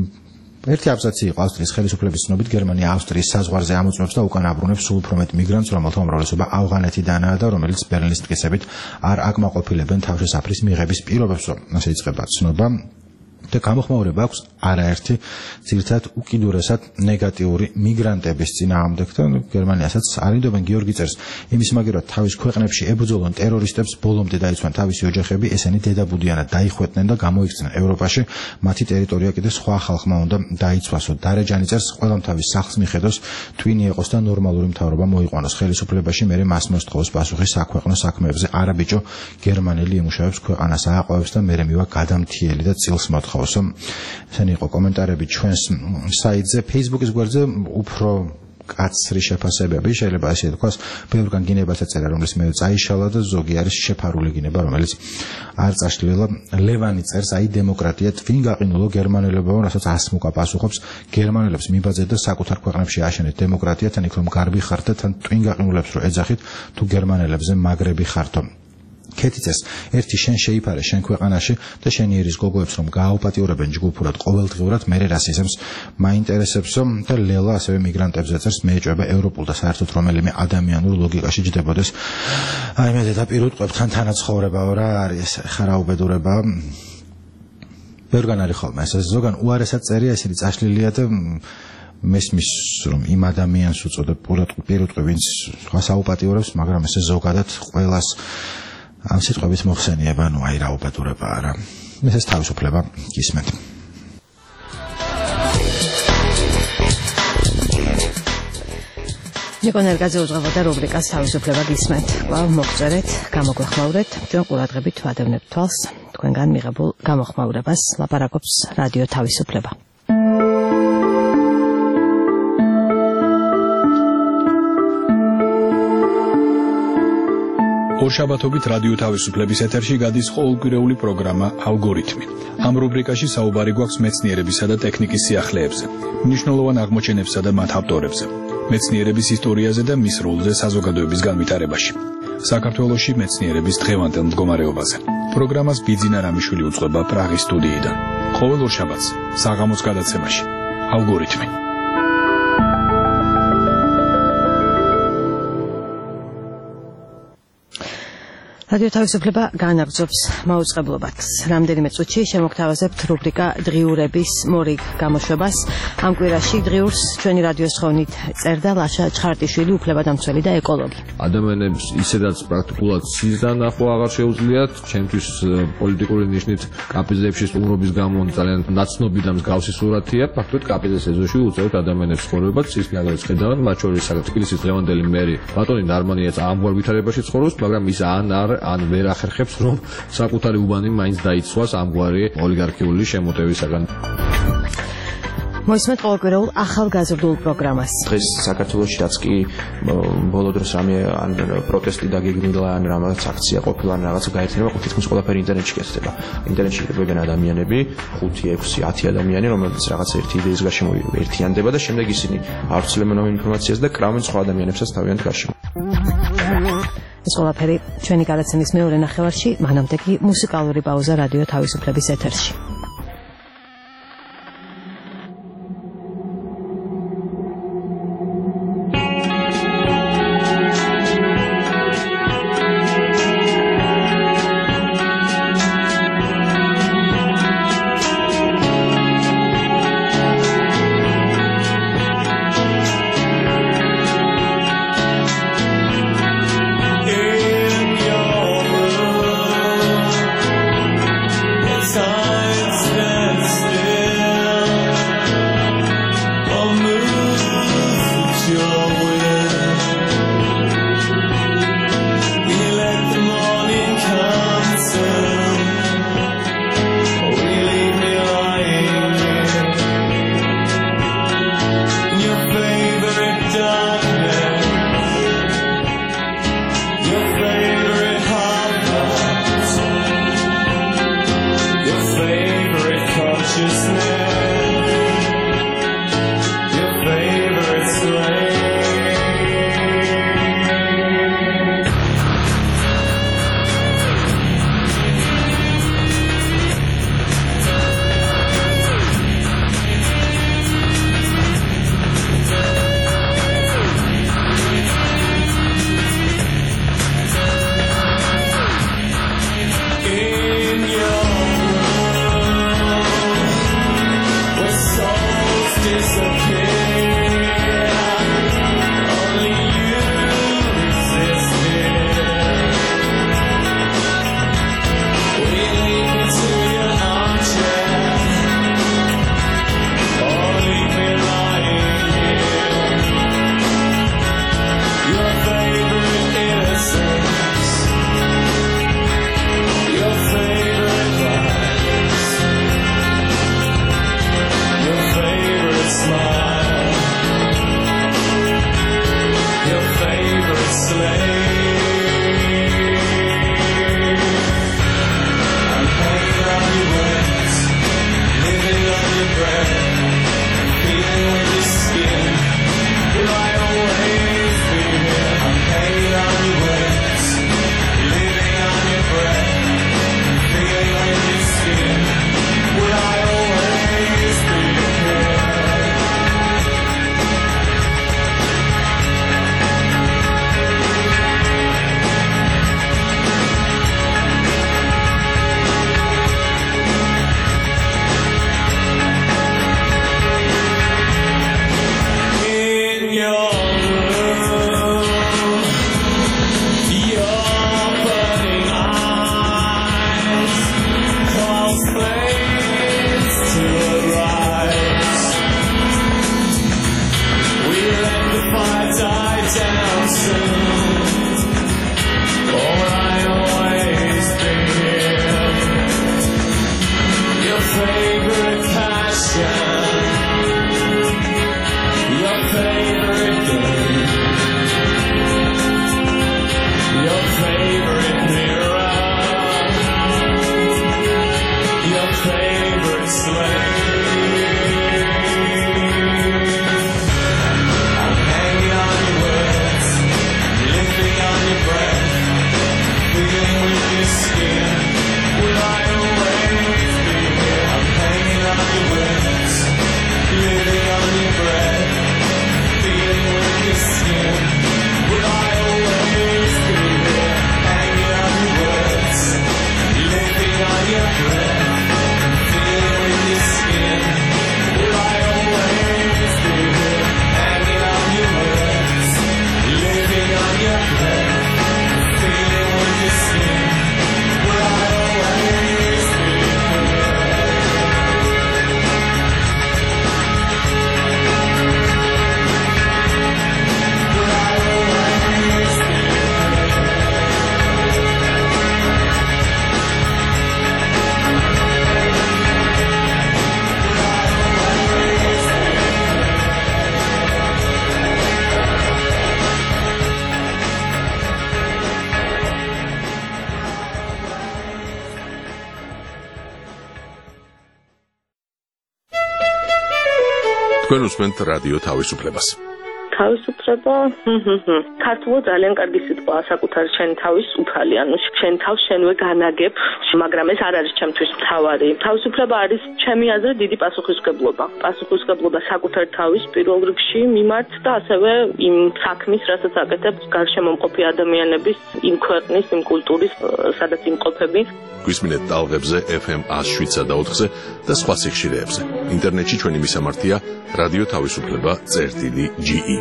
ერთი აბზაცი იყო ავსტრიის ხელისუფლების ცნობით, გერმანია ავსტრიის საზღვარზე ამოწმებს და უკან აბრუნებს სულ უფრო მეტ მიგრანტს, რომელთა უმრავლესობა ავღანეთიდანაა და რომელიც ბერლინის მტკიცებით არ აკმაყოფილებენ თავშესაფრის მიღების პირობებს, რომ ასე იწყება ცნობა. და გამოხმაურება აქვს არაერთი ძირითადად უკიდურესად ნეგატიური მიგრანტების წინააღმდეგ და გერმანიასაც არინდობენ. გიორგი წერს, იმის მაგერად თავის ქვეყნებში ებრძოლონ ტერორისტებს, ბოლომდე დაიცვან თავისი ოჯახები, ესენი დედაბუდიანად დაიხვეწნენ და გამოიქცნენ ევროპაში, მათი ტერიტორია კიდე სხვა ხალხმა უნდა დაიცვასო. დარეჯანი წერს, ყველამ თავის სახლს მიხედოს, twin იყოს და ნორმალური მთავრობა მოიყვანოს ხელისუფლებაში, მერე მას მოსთხოვოს პასუხი საქვეყნო საქმეებზე. არა ბიჭო, გერმანელი იმუშავებს ქვეყანას ააყვევს და მერე მივა გადამთიელი და წილს მოთხოვს. ესენი იყო კომენტარები ჩვენს საიტზე. Facebook-ის გვერდზე უფრო კაცრი შეფასებები, შეიძლება ასე თქვას, ბევრგან გინებას ეწერა, რომელიც მე წაიშალა და ზოგი არის შეფარული გინება, რომელიც არ წაშლილა. ლევანი წერს, აი დემოკრატია twin გაყინულო გერმანელებო, რასაც ასმუკა პასუხობს, გერმანელებს მიბაძეთ და საკუთარ ქვეყნებში აშენეთ დემოკრატია, თან იქ რომ გარბი ხართ და თან twin გაყინულებს რომ ეძახით, თუ გერმანელებზე მაგრები ხართო. ქეთი წერს, ერთი შენ შეიფარე შენ ქვეყანაში და შენი ერის გოგოებს რომ გააუპატიურებენ ჯგუფურად ყოველდღიურად, მერე რას ისემს მაინტერესებსო. და ლელა ასევე მიგრანტებზე წერს, მე ეჭვება ევროპულ და საერთოდ რომელიმე ადამიანურ ლოგიკაში ჯდებოდეს. აი მე ზედაპირ უტყვებთან თანაცხოვრებაო, რა არის ეს ხარაუბედურება. ბევრგან არის ხოლმე ეს ზოგან უარესად წერია, ისინი წაშლილია და მესმის რომ იმ ადამიანს უწოდებ პირუტყვი, ვინც სხვას აუპატიურებს, მაგრამ ესე ზოგადად ყველას ამ სიტყვების მოხსენიება, ნუ აი რა უბედურება არა. ეს თავისუფლება გისმენთ. ნიკო ნერგაძე უძღვებოდა რუბრიკას თავისუფლება გისმენთ. კვლავ მოგწერეთ, გამოგვეხმაურეთ, ჩვენ ყურადღებით ვადევნებთ თვალს თქვენგან მიღებულ გამოხმაურებას. ლაპარაკობს რადიო თავისუფლება. ორშაბათობით რადიო თავისუფლების ეთერში გადის ყოველკვირეული პროგრამა ალგორითმი. ამ რუბრიკაში საუბარი გვაქვს მეცნიერებისა და ტექნიკის სიახლეებზე, მნიშვნელოვან აღმოჩენებსა და მათ ავტორებზე, მეცნიერების ისტორიაზე და მის როლზე საზოგადოების განვითარებაში. საქართველოში მეცნიერების დღევანდელ მდგომარეობაზე. პროგრამას ბიძინა რამიშვილი უძღვება პრაღის სტუდიიდან. ყოველ ორშაბათს საღამოს გადაცემაში ალგორითმი. რადიო თავისუფლება განაგრძობს მაუწყებლობებს. რამდენიმე წუთში შემოგთავაზებთ რუბრიკა დღიურების მორიგ გამოშვებას. ამ კვირაში დღიურს ჩვენი რადიოს თხოვნით წერდა ლაშა ჩხარტიშვილი, უფლებადამცველი და ეკოლოგი. ადამიანებს ისედაც პრაქტიკულად სიზანახვა აღარ შეუძლიათ, ჩემთვის პოლიტიკური ნიშნით კაპიზებში სტუმრობის გამო ძალიან ნაცნობი და მსგავსი სურათია. ფაქტობრივად კაპიზის ეზოში უწევთ ადამიანებს ცხოვრებას, ის მაგალითად ხედავთ, მათ შორის თბილისის დღევანდელი მერი ბატონი ნარმანიაც ამგვარ ვითარებაში ცხოვრობს, მაგრამ ის ან არ ან ვერ ახერხებს, რომ საკუთარი უბანი მაინც დაიცვას ამგვარი ოლიგარქიული შემოტევისაგან. მოისმენთ ყოველკვირეულ ახალგაზრდულ პროგრამას. დღეს საქართველოში რაც კი ბოლო დროს რამე ან პროტესტი დაგეგმილა ან რაღაც აქცია ყოფილა ან რაღაცა გაერთიანება, თითქმის ყველაფერი ინტერნეტში გესდება. ინტერნეტში იგებენ ადამიანები, ხუთი, ექვსი, ათი ადამიანი, რომელთაც რაღაც ერთი იდეის გარშემო ერთიანდება და შემდეგ ისინი ავრცელებენ ამ ინფორმაციას და კრავენ სხვა ადამიანებსაც თავიანთ გარშემო. ეს ყველაფერი ჩვენი გადაცემის მეორე ნახევარში, მანამდე კი მუსიკალური პაუზა რადიო თავისუფლების ეთერში. Inside თქვენ უსმენთ რადიო თავისუფლებას. თავისუფლება ქართულად ძალიან კარგი სიტყვაა საკუთარი შენი თავის უფალი, ანუ შენ თავს შენვე განაგებ, მაგრამ ეს არ არის ჩემთვის მთავარი. თავისუფლება არის ჩემი აზრით დიდი პასუხისმგებლობა. პასუხისმგებლობა საკუთარი თავის პირველ რიგში მიმართ და ასევე იმ საქმის, რასაც აკეთებს გარშემო მყოფი ადამიანების, იმ ქვეყნის, იმ კულტურის, სადაც იმყოფები. გვისმინეთ ტალღებზე ეფ ემ one oh seven და ოთხზე და სხვა სიხშირეებზე. ინტერნეტში ჩვენი მისამართია რადიო თავისუფლება წერტილი ჯი ი.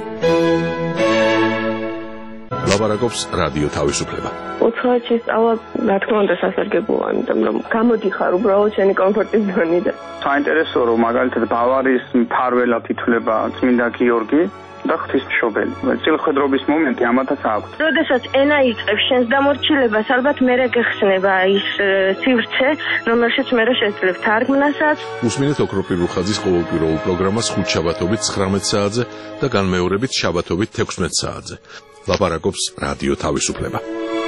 ლაბარაკობს რადიო თავისუფლება. უცხოეთში სწავლა, რა თქმა უნდა, სასარგებლოა, იმიტომ რომ გამოდიხარ უბრალოდ შენი კომფორტის ზონიდან. საინტერესოა, რომ მაგალითად ბავარიის მფარველად ითვლება წმინდა გიორგი და ღვთისმშობელი. წილხედრობის მომენტი ამათაც აქვს. როდესაც ენა იწყებს შენს დამორჩილებას, ალბათ მერე გეხსნება ის სივრცე, რომელშიც მერე შეძლებ თარგმნასაც. უსმინეთ ოქროპირ რუხაძის ყოველკვირეულ პროგრამას ხუთ შაბათობით ცხრამეტ საათზე და განმეორებით შაბათობით თექვსმეტ საათზე. ლაპარაკობს რადიო თავისუფლება.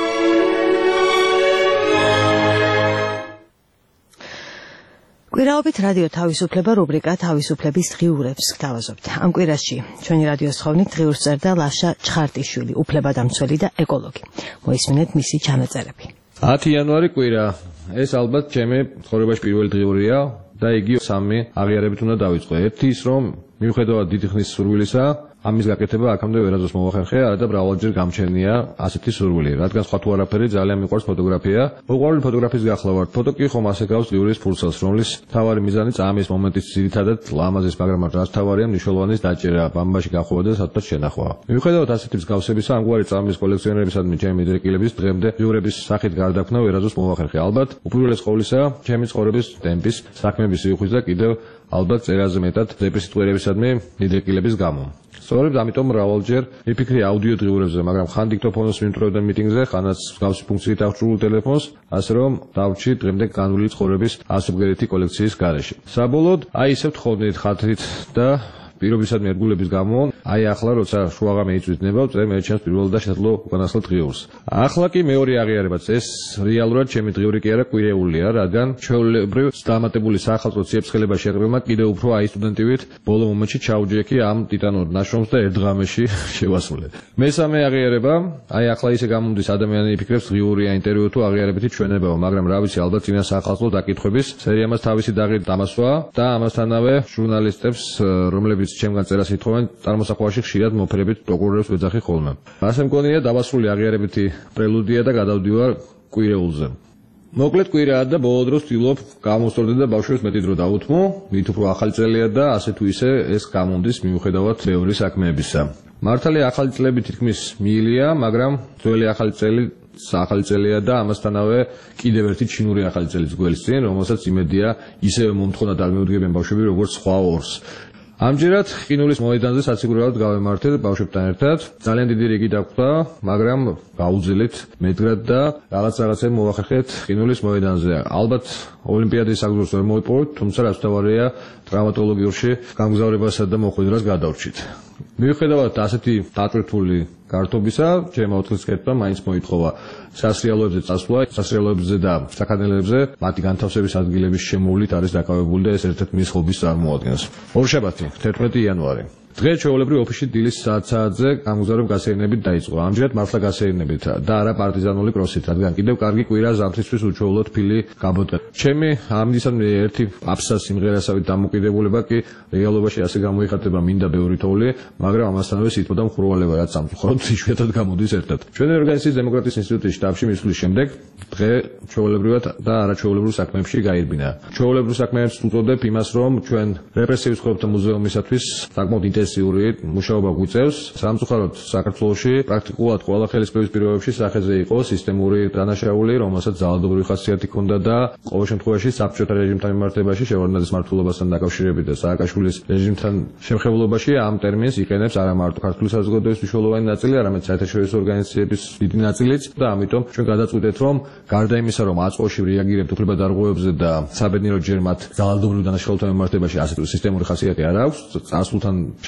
კვირაობით რადიო თავისუფლება რუბრიკა თავისუფლების დღიურებს გთავაზობთ. ამ კვირაში ჩვენი რადიოს ხოვნით დღიურს წერდა ლაშა ჩხარტიშვილი, უფლებადამცველი და ეკოლოგი. მოისმინეთ მისი ჩანაწერები. ათი იანვარი კვირა. ეს ალბათ ჩემი ცხოვრებაში პირველი დღიურია და იგი სამი აღიარებით უნდა დავიწყო. ერთი ის, რომ მიუხედავად დიდი ხნის სურვილისა, ამის გაკეთება აქამდე ვერასდროს მოახერხე, არა და მრავალჯერ გამჩენია ასეთი სურვილი. რადგან სხვა თუ არაფერი ძალიან მიყვარს ფოტოგრაფია. მოყვარული ფოტოგრაფის გახლა ვარ. ფოტო კი ხომ ასე გავს დღიურის ფურცელს, რომლის თავარი მიზანი წამის მომენტის ძირითადად ლამაზის, მაგრამ რაც თავარია მნიშვნელოვანის დაჭერა, ბამბაში გახვევა და სადღაც შენახვა. მიუხედავად ასეთი მსგავსებისა, ამგვარი წამის კოლექციონერებისადმი ჩემი დირექტილების დღემდე დღიურების სახით გარდაქმნა ვერასდროს მოახერხე. ალბათ უპირველეს ყოვლისა, ჩემი ცხოვრების ტემპის, საქმების სიუხვით და კიდევ ალბათ წერაზე მეტად რეპრესიტუერებისადმი დირექტილების გამო. სწორედ ამიტომ მრავალჯერ მიფიქრე აუდიო დღიურებზე, მაგრამ ხან დიქტოფონს მიმტვრევდნენ მიტინგზე, ხანაც მსგავსი ფუნქციით აღჭურვილ ტელეფონს, ასე რომ დავჭი დღემდე განული ცხოვრების ასობგერეთი კოლექციის გარეშე. საბოლოოდ, აი ისევ თხოვნით ხათრით და პირობისადმი ერთგულების გამო, აი ახლა როცა შუაღამე იწვიდება, წერ მე ჩემს პირველ და შესაძლო უკანასკნელ დღიურს. ახლა კი მეორე აღიარებაც, ეს რეალურად ჩემი დღიური კი არა, კვირეულია, რადგან ჩვეულებრივ დამატებული საახალწლო ციებ-ცხელებმა შეყრებულმა კიდევ უფრო აი სტუდენტივით ბოლო მომენტში ჩაუჯექი ამ ტიტანურ ნაშრომს და ერთ ღამეში შევასრულე. მესამე აღიარება, აი ახლა ისე გამოდის ადამიანი იფიქრებს დღიურია ინტერვიუ თუ აღიარებითი ჩვენებაა, მაგრამ რა ვიცი, ალბათ წინა საახალწლო დაკითხვების სერიამას თავისი დაღი დამასვა და ამასთანავე ჟურნალისტებს, რომლებიც ჩემგან წერას ითხოვენ, წარმოსახვაში ხშირად მოფერებით პროკურორებს ვეძახი ხოლმე. ასე მგონია დავასრულე აღიარებითი პრელუდია და გადავდივარ კვირეულზე. მოკლედ კვირაა და ბოლო დროს ვცდილობ გამოსწორდე და ბავშვებს მეტი დრო დავუთმო, მით უფრო ახალი წელია და ასე თუ ისე ეს გამოდის მიუხედავად ბევრი საქმეებისა. მართალია ახალი წლები თითქმის მიილია, მაგრამ ძველი ახალი წელი ახალი წელია და ამასთანავე კიდევ ერთი ჩინური ახალი წელიც გველს წინ, რომელსაც იმედია ისევე მომთხოვნად არ მეუდგებიან ბავშვები როგორც სხვა ორს. ამჯერად ყინულის მოედანზე საციგურაოდ გავემართეთ ბავშვებთან ერთად. ძალიან დიდი რიგი დაგვხვდა, მაგრამ გაუძილეთ მედგრად და რაღაც რაღაცები მოვახერხეთ ყინულის მოედანზე. ალბათ ოლიმპიადის საგზურს ვერ მოვიპოვოთ, თუმცა რაც თავარია ტრავმატოლოგიურში გამგზავრებასა და მოხვედრას გადავრჩით. მიუხედავად ასეთი დატვირთული გართობისა, ჩემ ოთხის კეთება მაინც მოითხოვა სასრიალოებზე წასვლა, სასრიალოებზე და საქანელებზე მათი განთავსების ადგილების შემოვლით არის დაკავებული და ეს ერთ-ერთი მის ხობის წარმოადგენს. ორშაბათი, თერთმეტი იანვარი. დღეს ჩვეულებრივ ოფისში დილის საათ საათზე გამგზავრებ გასეირნებით დაიწყო. ამჯერად მართლა გასეირნებით და არა პარტიზანული კროსით, რადგან კიდევ კარგი კვირა ზამთრისთვის უჩვეულოდ ფილი გაბოდგა. ჩემი ამისადმი ერთი აფსა სიმღერასავით დამოკიდებულება კი რეალობაში ასე გამოიხატება მინდა ბევრი თოვლი, მაგრამ ამასთანავე სიტყვა და მხურვალება რაც სამწუხაროდ იშვიათად გამოდის ერთად. ჩვენი ორგანიზაციის დემოკრატიის ინსტიტუტის შტაბში მისვლის შემდეგ დღე ჩვეულებრივად და არაჩვეულებრივ საქმეებში გაირბინა. ჩვეულებრივ საქმეებს უწოდებ იმას, რომ ჩვენ რეპრესიულ ცხოვრებათა მუზეუმისათვის საკმაოდ ინტენსიური მუშაობა გვიწევს. სამწუხაროდ საქართველოში პრაქტიკულად ყველა ხელისუფლების პირობებში სახეზე იყო სისტემური დანაშაული, რომელსაც ძალადობრივი ხასიათი ჰქონდა და ყოველ შემთხვევაში საბჭოთა რეჟიმთან მიმართებაში შევარდნაძის მმართველობასთან დაკავშირებით და სააკაშვილის რეჟიმთან შემხებლობაში ამ ტერმინს იყენებს არა მარტო ქართული საზოგადოების მნიშვნელოვანი ნაწილი, არამედ საერთაშორისო ორგანიზაციების დიდი ნაწილიც და ამიტომ ჩვენ გადაწყვიტეთ, რომ გარდა იმისა, რომ აწყოში რეაგირებთ უფლებადარღვევებზე და საბედნიეროდ ჯერ მათ ძალადობრივ დანაშაულთან მიმართებაში ასეთი სისტემური ხასიათი არ აქვს, წარსულთან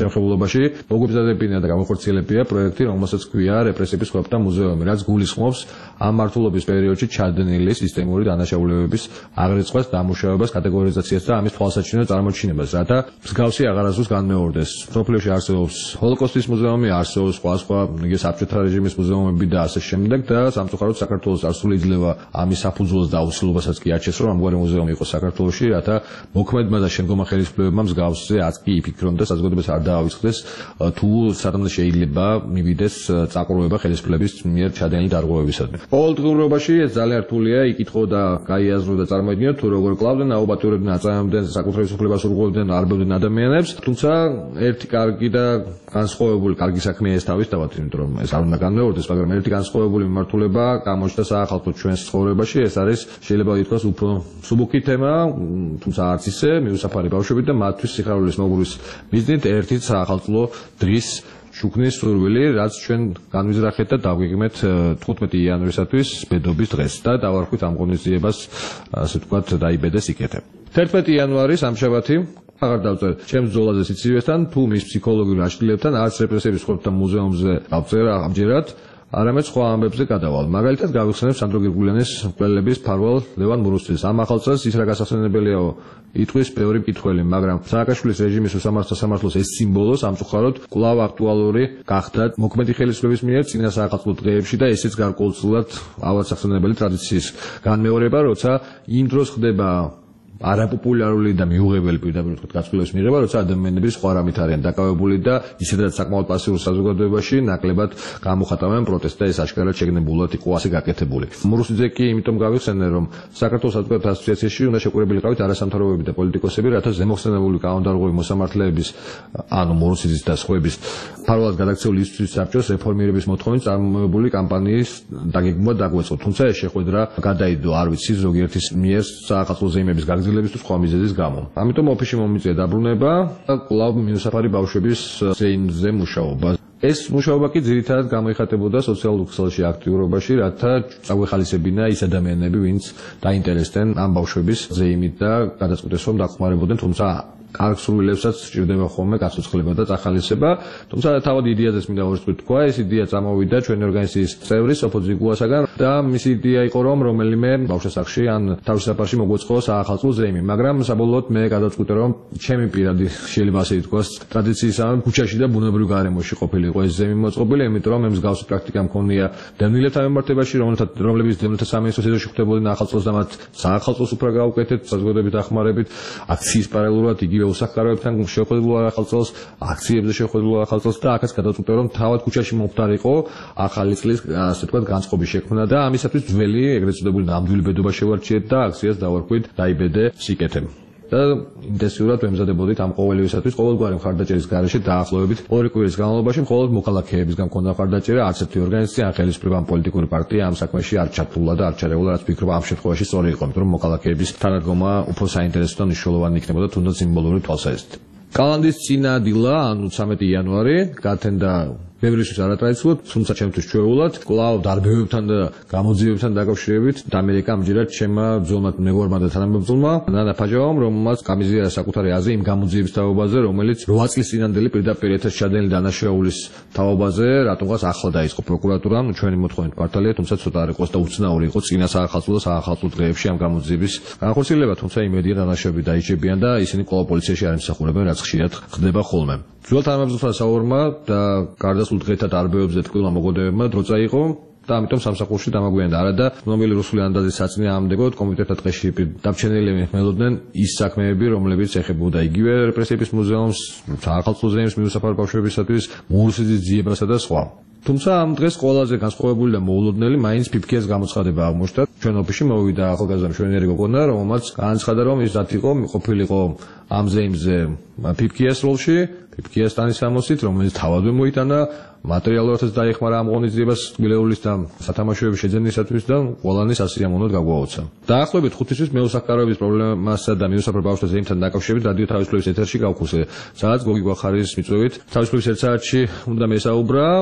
შემთხვევაში მოგებზადებინა და გამოხორციელებია პროექტი, რომელსაც ქვია რეპრესიების ხვეპთა მუზეუმი, რაც გულისხმობს ამ მმართველობის პერიოდში ჩადენილი სისტემური დანაშაულებების აღრიცხვას, დამუშავებას, კატეგორიზაციას და ამის თვალსაჩინო წარმოჩინებას, რათა მსგავსი აღარასდროს განმეორდეს. სოფლიოში არსებობს ჰოლოკოსტის მუზეუმი, არსებობს სხვა სხვა იგი საბჭოთა რეჟიმის მუზეუმები და ასე შემდეგ და სამწუხაროდ საქართველოს წარსული იძლევა ამის საფუძველს და აუცილებლობასაც კი არ შეცდო, რომ ამგვარი მუზეუმი იყოს საქართველოში, რათა მოქმედმა და შემდგომ ხელისუფლებებმა მსგავსზე აც კი იფიქრონ და საზოგადოებას არ დაავიწყდეს თუ სანამ შეიძლება მივიდეს წაყრუება ხელისუფლების მიერ ჩადენილი დარღვევებისადმი. ყოველდღიურობაში ეს ძალიან რთულია იკითხო და გაიაზრო და წარმოიდგინოთ თუ როგორ კლავდნენ, აუბატურებდნენ, აწამებდნენ საკუთრების უფლებას ურღვევდნენ, არბევდნენ ადამიანებს, თუმცა ერთი კარგი და განსხვავებული კარგი საქმეა ეს თავისთავად, იმიტომ რომ ეს არ უნდა განმეორდეს, მაგრამ ერთი განსხვავებული მიმართულება გამოჩნდა საახალწლო ჩვენს ცხოვრებაში, ეს არის შეიძლება ითქვას უფრო მსუბუქი თემა, თუმცა არც ისე მიუსაფარი ბავშვები და მათთვის სიხარულის მოგბურის მიზნით ერთი საახალწლო დღის შუქნის სურვილი, რაც ჩვენ განვიზრახეთ და დავგეგმეთ თხუთმეტი იანვრისათვის ბედობის დღეს და დავარქვით ამ ღონისძიებას, ასე ვთქვათ, დაიბედეს იქეთე. თერთმეტი იანვარი სამშაბათი აღარ დავწერთ ჩემს ბრძოლაზე სიცივესთან, თუ მის ფსიქოლოგიურ აშლილებთან, არც რეპრესიების ხვეპთა მუზეუმზე დავწერა ამჯერად, არამედ სხვა ამბებზე გადავალ. მაგალითად გავიხსენებ სანდრო გირგულიანის მკვლელების მფარვალ ლევან მურუსძეს. ამ ახალ წელს ის რა გასახსენებელიაო იტყვის ბევრი მკითხველი, მაგრამ სააკაშვილის რეჟიმის უსამართლო სამართლოს ეს სიმბოლო სამწუხაროდ კვლავ აქტუალური გახდა მოქმედი ხელისუფლების მიერ წინა საახალწლო დღეებში და ესეც გარკვეულწილად ავადსახსენებელი ტრადიციის განმეორება, როცა იმ დროს ხდება არაპოპულარული და მიუღებელი პირდაპირ ვთქვათ გაცვლილების მიღება, როცა ადამიანები სხვა რამით არიან დაკავებული და ისედაც საკმაოდ პასიურ საზოგადოებაში ნაკლებად გამოხატავენ პროტესტს და ეს აშკარად შეგნებულად იყო ასე გაკეთებული. მურუსიძე კი იმიტომ გავიხსენე, რომ საქართველოს საზოგადოებათა ასოციაციაში უნდა შეკვირებული ყავით არასამთავრობოები და პოლიტიკოსები, რათა ზემოხსენებული კანონდარღვევი მოსამართლეების, ანუ მურუსიძის და სხვების მფარველად გადაქცეული ისთვის საბჭოს რეფორმირების მოთხოვნით წარმოებული კამპანიის დაგეგმვა დაგვეწყო. თუმცა ეს შეხვედრა გადაიდო, არ ვიცი, ზოგიერთის მიერ საახალწლო ზეიმების გაგრძელების თუ სხვა მიზეზის გამო. ამიტომ ოფისში მომიწია დაბრუნება და კვლავ მიუსაფარი ბავშვების ზეიმზე მუშაობა. ეს მუშაობა კი ძირითადად გამოიხატებოდა სოციალურ ქსელში აქტიურობაში, რათა წაგვეხალისებინა ის ადამიანები, ვინც დაინტერესდნენ ამ ბავშვების ზეიმით და გადაწყვიტეს რომ დახმარებოდნენ, თუმცა კარგ სურვილებსაც სჭირდება ხოლმე გაცოცხლება და წახალისება, თუმცა თავად იდეაზეც მინდა ვერცხლით თქვა, ეს იდეა წამოვიდა ჩვენი ორგანიზაციის წევრის სოფო ძიგუასაგან და მისი იდეა იყო რომ რომელიმე ბავშვსახში ან თავშესაფარში მოგვეწყოს საახალწლო ზეიმი, მაგრამ საბოლოოდ მე გადავწყვიტე რომ ჩემი პირადი შეიძლება ასე ითქვას ტრადიციისამე ქუჩაში და ბუნებრივ გარემოში ყოფილიყო ეს ზეიმი მოწყობილი, იმიტომ რომ მე მსგავსი პრაქტიკა მქონია დევნილებთან მიმართებაში, რომლებიც დევნილთა სამინისტროს ეზოში ხვდებოდნენ ახალწლოს და მათ საახალწლოს უფრა გაუკეთეთ საზოგადოების დახმარებით, აქციის პარალელურად იგი უსახკაროებთან შეხვედრილ ახალწელს, აქციებზე შეხვედრილ ახალწელს და აქაც გადავწყვიტე რომ თავად ქუჩაში მომხდარიყო ახალი წლის ასე ვთქვათ განწყობის შექმნა და ამისათვის ძველი ეგრეთ წოდებული ნამდვილი ბედობა შევარჩიეთ და აქციას დავარქვით დაიბედე სიკეთე. და ინტენსიურად ვემზადებოდით ამ ყოველივისათვის ყოველგვარი მხარდაჭერის გარეშე დაახლოებით ორი კვირის განმავლობაში მხოლოდ მოქალაქეებისგან მქონდა მხარდაჭერა, არც ერთი ორგანიზაცია ან ხელისუფლება ან პოლიტიკური პარტია ამ საქმეში არ ჩართულა და არ ჩარეულა, რაც ვფიქრობ ამ შემთხვევაში სწორი იყო, იმიტომ რომ მოქალაქეების თანადგომა უფრო საინტერესო და მნიშვნელოვანი იქნებოდა თუნდაც სიმბოლური თვალსაზრისით. კალანდის წინა დილა, ანუ ცამეტი იანვარი, გათენდა ბევრისთვის არატრადიციულად, თუმცა ჩემთვის ჩვეულად, კვლავ დარბევებთან და გამოძიებებთან დაკავშირებით ამერიკა ამჯერად ჩემმა ბრძოლმა მეგობრმა და თანამებრძოლმა ნანა ფაჯავამ, რომელმაც გამიზიარა საკუთარი აზრი იმ გამოძიების თაობაზე, რომელიც რვა წლის წინანდელი პირდაპირ ეთერში ჩადენილი დანაშაულის თაობაზე, რატომღაც ახლა დაიწყო პროკურატურამ, ჩვენი მოთხოვნით მართალია, თუმცა ცოტა არ იყოს და უცნაური იყო წინა საახალწლო და საახალწლო დღეებში ამ გამოძიების განხორციელება, თუმცა იმედია დანაშაულები დაიჭებიან და ისინი კვლავ პოლიციაში არ იმსახურებენ, რაც ხშირად ხდება ხოლმე. ძველ თანამებრძოლთან საუბარმა და გარდაცვლილ დღეთა დარბევებზე თკვილმა მოგოდებებმა დრო წაიღო და ამიტომ სამსახურში დამაგვიანდა. არადა ცნობილი რუსული ანდაზის საწინააღმდეგო ამდეგოდ კომიტეტთა დღეში დაბჩენილი მელოდნენ ის საქმეები, რომლებიც ეხებოდა იგივე რეპრესიების მუზეუმს, საახალწლო ზეიმს მიუსაფარ ბავშვებისათვის, მურუსიძის ძიებასა და სხვა. თუმცა ამ დღეს ყველაზე განსხვავებული და მოულოდნელი მაინც ფიფქიას გამოცხადება აღმოჩნდა. ჩვენ ოფისში მოვიდა ახალგაზრდა მშვენიერი გოგონა, რომელმაც განაცხადა რომ ის რაც იყო, ყოფილიყო ამ ზეიმზე ფიფქიას როლში, ფიფქიას ტანისამოსით, რომელიც თავადვე მოიტანა, მატერიალურადაც დაეხმარა ამ ღონისძიებას ტკბილეულის და სათამაშოების შეძენისათვის და ყველანი სასიამოვნოდ გაგვაოცა. დაახლოებით ხუთი თვის მეუსახკაროების პრობლემასა და მიუსაფარ ბავშვთა ზეიმთან დაკავშირებით რადიო თავისუფლების ეთერში გავხურე, სადაც გოგი გვახარის მიწვევით თავისუფლების ერთ საათში უნდა მესაუბრა, ჯერ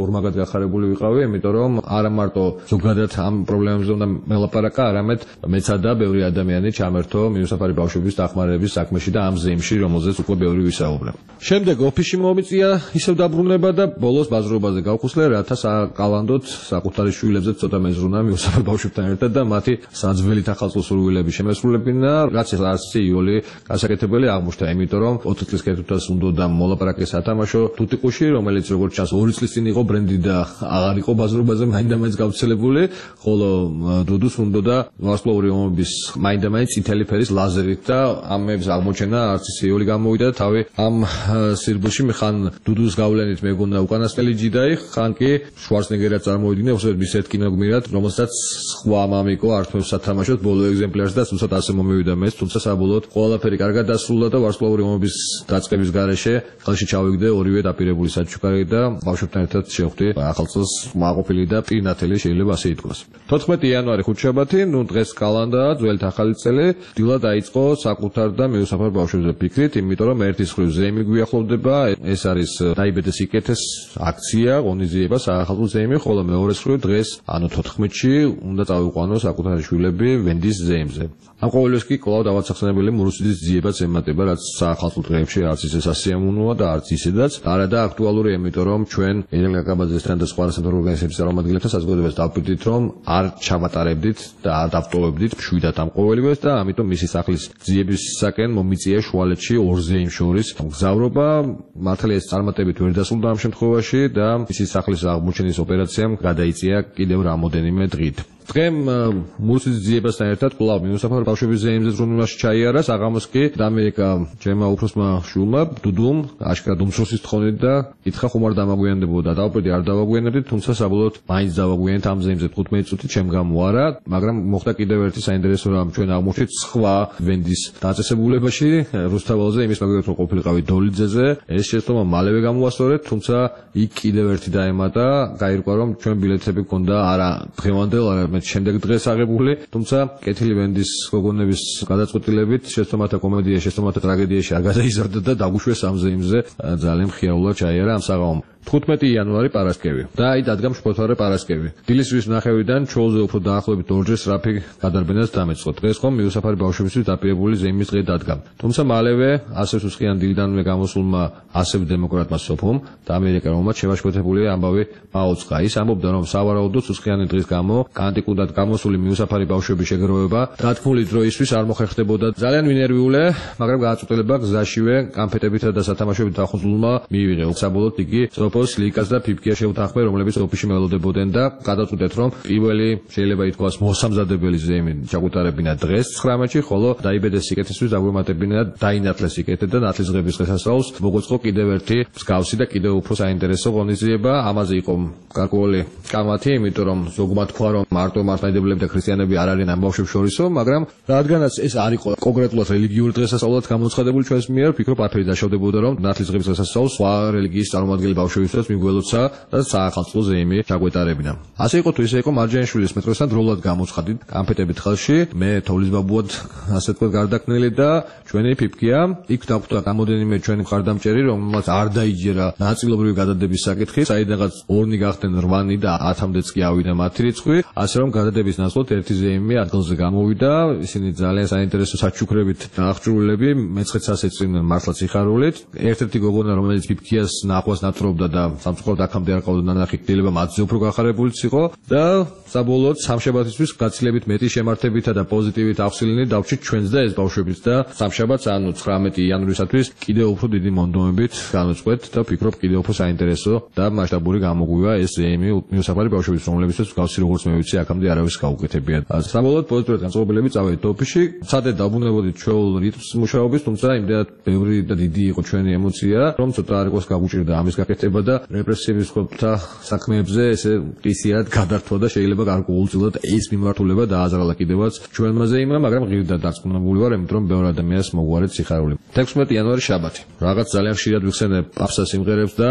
ორმაგად გახარებული ვიყავი, იმიტომ რომ არა მარტო ზოგადად ამ პრობლემებზე უნდა მელაპარაკა, არამედ მეცა და ბევრი ადამიანი ჩამერთო მიუსაფარი ბავშვების დახმარების საქმეში და ამ ზეიმში, რომელზეც უკვე ბევრი ვისაუბრა. შემდეგ ოფისში მომიწია ისევ დაბრუნება და ბოლოს ბაზრობაზე გავხუსლე, რათა საკალანდოთ საკუთარი შვილებზე ცოტა მეზრუნა მიუსაფარ ბავშვებთან ერთად და მათი საძველი ახალწლის სურვილები შემესრულებინა, რაც ასე იოლი გასაკეთებელი აღმოჩნდა, იმიტომ რომ ოთხი წლის კეთილთვას უნდა მოლაპარაკე სათამაშო თუთიყუში, რომელიც როგორც ჩანს ორი წლის წინ იყო ბრენდი და აღარ იყო ბაზრობაზე მაინდა-მაინც გავრცელებული, ხოლო დუდუს უნდა ვარსკვლავური ომების მაინდა-მაინც წითელი ფერის ლაზერით და ამებს აღმოჩენა არც ის იოლი გამოვიდა და თავი ამ სირბულში მე ხან დუდუს გავლენით მეგონა უკანასკნელი ჯიდაი, ხან კი შვარცნეგერად წარმოვიდგინე უბრალოდ ისეთ კინოგმირად, რომელსაც სხვა მამიკო ართმევს სათამაშოდ ბოლო ეგზემპლარს და უცოდ ასე მომივიდა მეც, თუმცა საბოლოოდ ყველაფერი კარგად დასრულდა და ვარსკვლავური ომების დაწყების გარეშე ხელში ჩავიგდე ორივე დაპირებული საჩუქარი და ბავშვებთან ერთად შევხვდი ახალწელს მაყოფილი და პირნათელი შეიძლება ასე ითქვას. თოთხმეტი იანვარი ხუთშაბათი, ნუ დღეს კალანდაა, ძველთ ახალი წელი, დილა დაიწყო საკუთარ და მიუსაფარ ბავშვებზე ფიქრით, იმიტომ რომ ერთის მხრივ ზეიმი გვიახლოვდება, ეს არის დაიბედეს სიკეთეს აქცია, ღონისძიება საახალწლო ზეიმი, ხოლო მეორეს მხრივ დღეს, ანუ თოთხმეტში უნდა წავიყვანო საკუთარი შვილები ვენდის ზეიმზე. ამ ყოველთვის კი კვლავ დავაცახსენებელი მურუსიძის ძიებაც ემატება, რაც საახალწლო დღეებში არც ისე სასიამოვნოა და არც ისედაც არადა აქტუალური, იმიტომ რომ ჩვენ ირენ გაკაბაძესთან და სხვა სამთავრობო ორგანიზაციების წარმომადგენლებთან საზოგადოებას დავკვირდით, რომ არ ჩამატარებდით და არ დავტოვებდით მშვიდად ამ ყოველივეს და ამიტომ მისი სახლის ძიებისაკენ მომიწია შუალედში ორ ზეიმს შორის მგზავრობა. მართალია ეს წარმატებით ვერ დასრულდა ამ შემთხვევაში და მისი სახლის აღმოჩენის ოპერაციამ გადაიწია კიდევ რამოდენიმე დღით. დღემ მურუსიძის ძიებასთან ერთად კვლავ მიუსაფარ ბავშვების ზეიმზე ზრუნვაში ჩაიარა, საღამოს კი ამერიკა ჩემმა უფროსმა შვილმა დუდუმ აშკარად უმცროსის თხოვნით და ითხრა ხომ არ დამაგვიანდებოდა. დავკვირდი არ დავაგვიანებდით, თუმცა საბოლოოდ მაინც დავაგვიანეთ ამ ზეიმზე თხუთმეტი წუთით ჩემ გამო არა, მაგრამ მოხდა კიდევ ერთი საინტერესო რამ, ჩვენ აღმოჩნდით სხვა ვენდის დაწესებულებაში რუსთაველზე იმის მაგალითად რომ ყოფილიყავი დოლიძეზე, ეს შეცდომა მალევე გამოვასწორეთ, თუმცა იქ კიდევ ერთი დაემატა, გაირკვა რომ ჩვენ ბილეთები გქონდა არა დღევანდელ, არა შემდეგ დღეს აღებული, თუმცა კეთილი ვენდის გოგონების გადაწყვეტილებით შეცდომათა კომედია, შეცდომათა ტრაგედიაში არ გადაიზარდა და დაგუშვეს ამ ზეიმზე, ძალიან მხიარულად ჩაიარა ამ საღამომ. თხუთმეტი იანვარი პარასკევი და აი დადგა მშფოთვარე პარასკევი. დილისვრის ნახევრიდან ჩოლზე უფრო დაახლოებით ორჯერ სრაფი გადარბენას დამეწყო. დღეს ხომ მიუსაფარი ბავშვებისთვის დაპირებული ზეიმის დღე დადგა. თუმცა მალევე ასევ სუსხიან დილიდანვე გამოსულმა ასევ დემოკრატმა სოფომ და ამერიკელმა შევაშფოთებული ამბავი მაუწყა. ის ამბობდა, რომ სავარაუდოდ სუსხიანი დღის გამო კანტიკუდად გამოსული მიუსაფარი ბავშვების შეგროვება დათქმული დროისთვის არ მოხერხდებოდა. ძალიან ვინერვიულე, მაგრამ გააწყვეტილება გზაშივე კანფეტებითა და სათამაშოებით დახუძულმა მიიღე. საბოლოოდ იგი სოფოს ლიკას და ფიფკია შეუთანხმე, რომლებიც ოფისში მელოდებოდნენ და გადაწყვეტეთ, რომ პირველი შეიძლება ითქვას მოსამზადებელი ზეიმი ჩაგუტარებინა დღეს ცხრამეტში, ხოლო დაიბედეს სიკეთისთვის დაგვემატებინა დაინათლეს სიკეთე და ნათლისღების დღესასწაულს მოგვეწყო კიდევ ერთი მსგავსი და კიდევ უფრო საინტერესო ღონისძიება. ამაზე იყო გარკვეული კამათი, იმიტომ რომ ზოგმა თქვა, რომ მარტო მართლმადიდებლები და ქრისტიანები არ არიან ამ ბავშვებს შორისო, მაგრამ რადგანაც ეს არ იყო კონკრეტულად რელიგიური დღესასწაულად გამოცხადებული ჩვენს მიერ, ვფიქრობ არაფერი დაშავდებოდა, რომ ნათლისღების დღესასწაულს სხვა რელიგიის წარმომადგენელი ბავშვებისთვის მიგველოცა და საახალწლო ზეიმი ჩაგვეტარებინა. ასე იყო თუ ისე იყო მარჯანიშვილის მეტროსთან დროულად გამოცხადით კანფეტებით ხელში, მე თოვლის ბაბუად ასე თქვა გარდაქმნილი და ჩვენი ფიფკია, იქ დაგვხვდა გამოდენიმე ჩვენი მხარდამჭერი, რომელმაც არ დაიჯერა ნაწილობრივი გადადების საკითხი, საიდანაც ორნი გახდნენ რვანი და ათამდეც კი ავიდა მათი რიცხვი, ასე რომ გადადების ნაცვლად ერთი ზეიმი ადგილზე გამოვიდა, ისინი ძალიან საინტერესო საჩუქრებით აღჭურვილები, მეცხრეც ასეწინდნენ მართლა სიხარულით. ერთ-ერთი გოგონა, რომელიც ფიფკიას ნახვას ნატრობდა და სამწუხაროდ აქამდე არ ყავდა ნანახი, დილება მათზე უფრო გახარებულიც იყო და საბოლოოდ სამშაბათისთვის გაცილებით მეტი შემართებითა და პოზიტივით აღსილინი დავჭით ჩვენს და ეს ბავშვებიც და სამშაბათს, ანუ ცხრამეტი იანვრისათვის კიდევ უფრო დიდი მონდომებით განვწყვეტ და ვფიქრობ კიდევ უფრო საინტერესო და მასშტაბური გამოგვივა ეს ზეიმი მიუსაფარი ბავშვების, რომლებისთვის გავსი როგორც მე ვიცი, აქამდე არავის გაუკეთებიათ. საბოლოოდ პოზიტიური განწყობილები წავედით ოფისში, ცადე დაბრუნებოდით ჩვეულ რიტმს მუშაობის, თუმცა იმდენად ბევრი და დიდი იყო ჩვენი ემოცია, რომ ცოტა არ იყოს გაგუჭირდა ამის გაკეთება და რეპრესიების ხოთა საქმეებზე ესე ყისიათ გადართვა და შეიძლება გარკვეულწილად ეს მიმართულება დააზრალა კიდევაც ჩვენმა ზეიმმა, მაგრამ ღირდად დარწმუნებული ვარ, იმიტომ რომ ბევრ ადამიანს მოგვარეთ სიხარული. თექვსმეტი იანვარი შაბათი. რაღაც ძალიან ხშირად ვიხსენებ პაპსა სიმღერებს და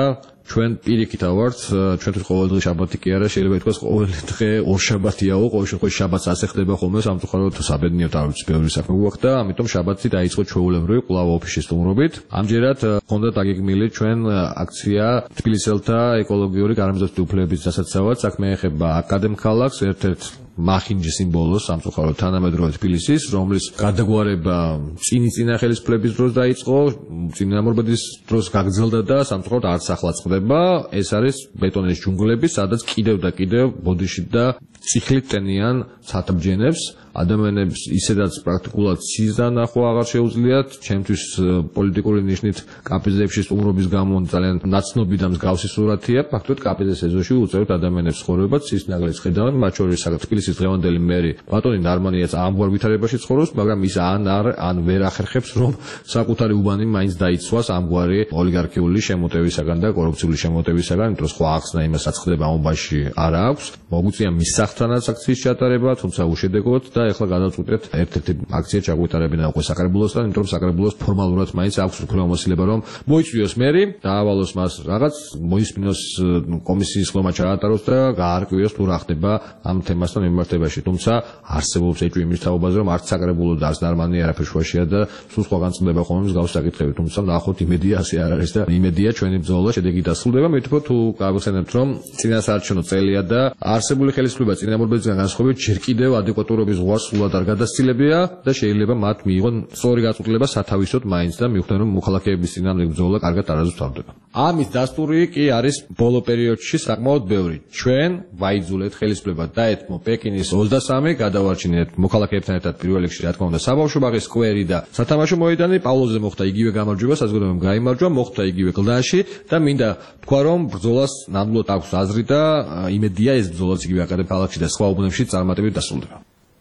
ჩვენ პირიქით ავართ, ჩვენთვის ყოველდღე შაბათი კი არა, შეიძლება ითქვას ყოველი დღე ორშაბათიაო, ყოველ შემთხვევაში შაბათს ასე ხდება ხოლმე, სამწუხაროდ საბედნიეროდ არ ვიცი, ბევრი საქმე გვაქვს და ამიტომ შაბათი დაიწყო ჩვეულებრივი კვლავ ოფისში სტუმრობით. ამჯერად ჰქონდა დაგეგმილი ჩვენ აქცია თბილისელთა ეკოლოგიური გარემოწმების უფლებების დასაცავად, საქმე ეხება აკადემ ქალაქს, ერთ-ერთ მახინჯი სიმბოლოს სამწუხაროდ თანამედროვე თბილისის, რომლის გადაგვარება წინი წინა ხელისუფლების დროს დაიწყო, წინამორბედის დროს გაგრძელდა და სამწუხაროდ არც ახლა წყდება. ეს არის ბეტონის ჯუნგლები, სადაც კიდევ და კიდევ ბოდიში და ციხლით ტენიან ცათაბჯენებს. ადამიანებს ისედაც პრაქტიკულად სიზა ნახვა აღარ შეუძლიათ, ჩემთვის პოლიტიკური ნიშნით კაპიზებში სტუმრობის გამო ძალიან ნაცნობი და მსგავსი სურათია. ფაქტობრივად კაპიზის ეზოში უწევთ ადამიანებს ცხოვრებაც, ის ნაგლეც ხედავენ, მათ შორის თბილისის დღევანდელი მერი ბატონი ნარმანიაც ამგვარ ვითარებაში ცხოვრობს, მაგრამ ის ან არ ან ვერ ახერხებს, რომ საკუთარი უბანი მაინც დაიცვას ამგვარი ოლიგარქიული შემოტევისაგან და კორუფციული შემოტევისაგან, იმიტომ სხვა ახსნა იმასაც ხდება ამბაში არ აქვს. მოგვიწია მის სახთანაც აქციის ჩატარება, თუმცა უშედეგოდ და ეხლა გადავწყვიტეთ ერთ-ერთი აქცია ჩაგვიტარებინა უკვე საკრებულოსთან, იმიტომ რომ საკრებულოს ფორმალურად მაინც აქვს უფლებამოსილება რომ მოიწვიოს მერი, დაავალოს მას რაღაც, მოისმინოს კომისიის ხმა ჩაატაროს და გაარკვიოს თუ რა ხდება ამ თემასთან მიმართებაში. თუმცა არსებობს ეჭვი იმის თაობაზე, რომ არც საკრებულო და არც ნარმანი არაფერ შუაშია და სულ სხვაგან წდება ხოლმე მსგავსი საკითხები. თუმცა ნახოთ იმედია ასე არ არის და იმედია ჩვენი ბრძოლა შედეგი დასრულდება. მე თვითონ თუ გავიხსენებთ რომ წინასაარჩევნო წელია და არსებული ხელისუფლება წინამორბედისგან განსხვავებით ჯერ კიდევ ადეკვატურობის ზღვარს სულად არ გადასცილებია და შეიძლება მათ მიიღონ სწორი გაწყვეტილება სათავისოდ მაინც და მიხვდნენ რომ მოქალაქეების წინააღმდეგ ბრძოლა კარგად არასდროს თავდება. ამის დასტური კი არის ბოლო პერიოდში საკმაოდ ბევრი. ჩვენ ვაიძულეთ ხელისუფლება დაეთმო პეკინის ოცდასამი, გადავარჩინეთ მოქალაქეებთან ერთად პირველ რიგში რა თქმა უნდა საბავშვო ბაღის სკვერი და სათამაშო მოედანი. პავლოზე მოხდა იგივე გამარჯვება, საზოგადოებამ გაიმარჯვა, მოხდა იგივე გლდანში და მინდა თქვა რომ ბრძოლას ნამდვილად აქვს აზრი და იმედია ეს ბრძოლაც იგივე აკადემ ქალაქში და სხვა უბნებში წარმატებით დასრულდება.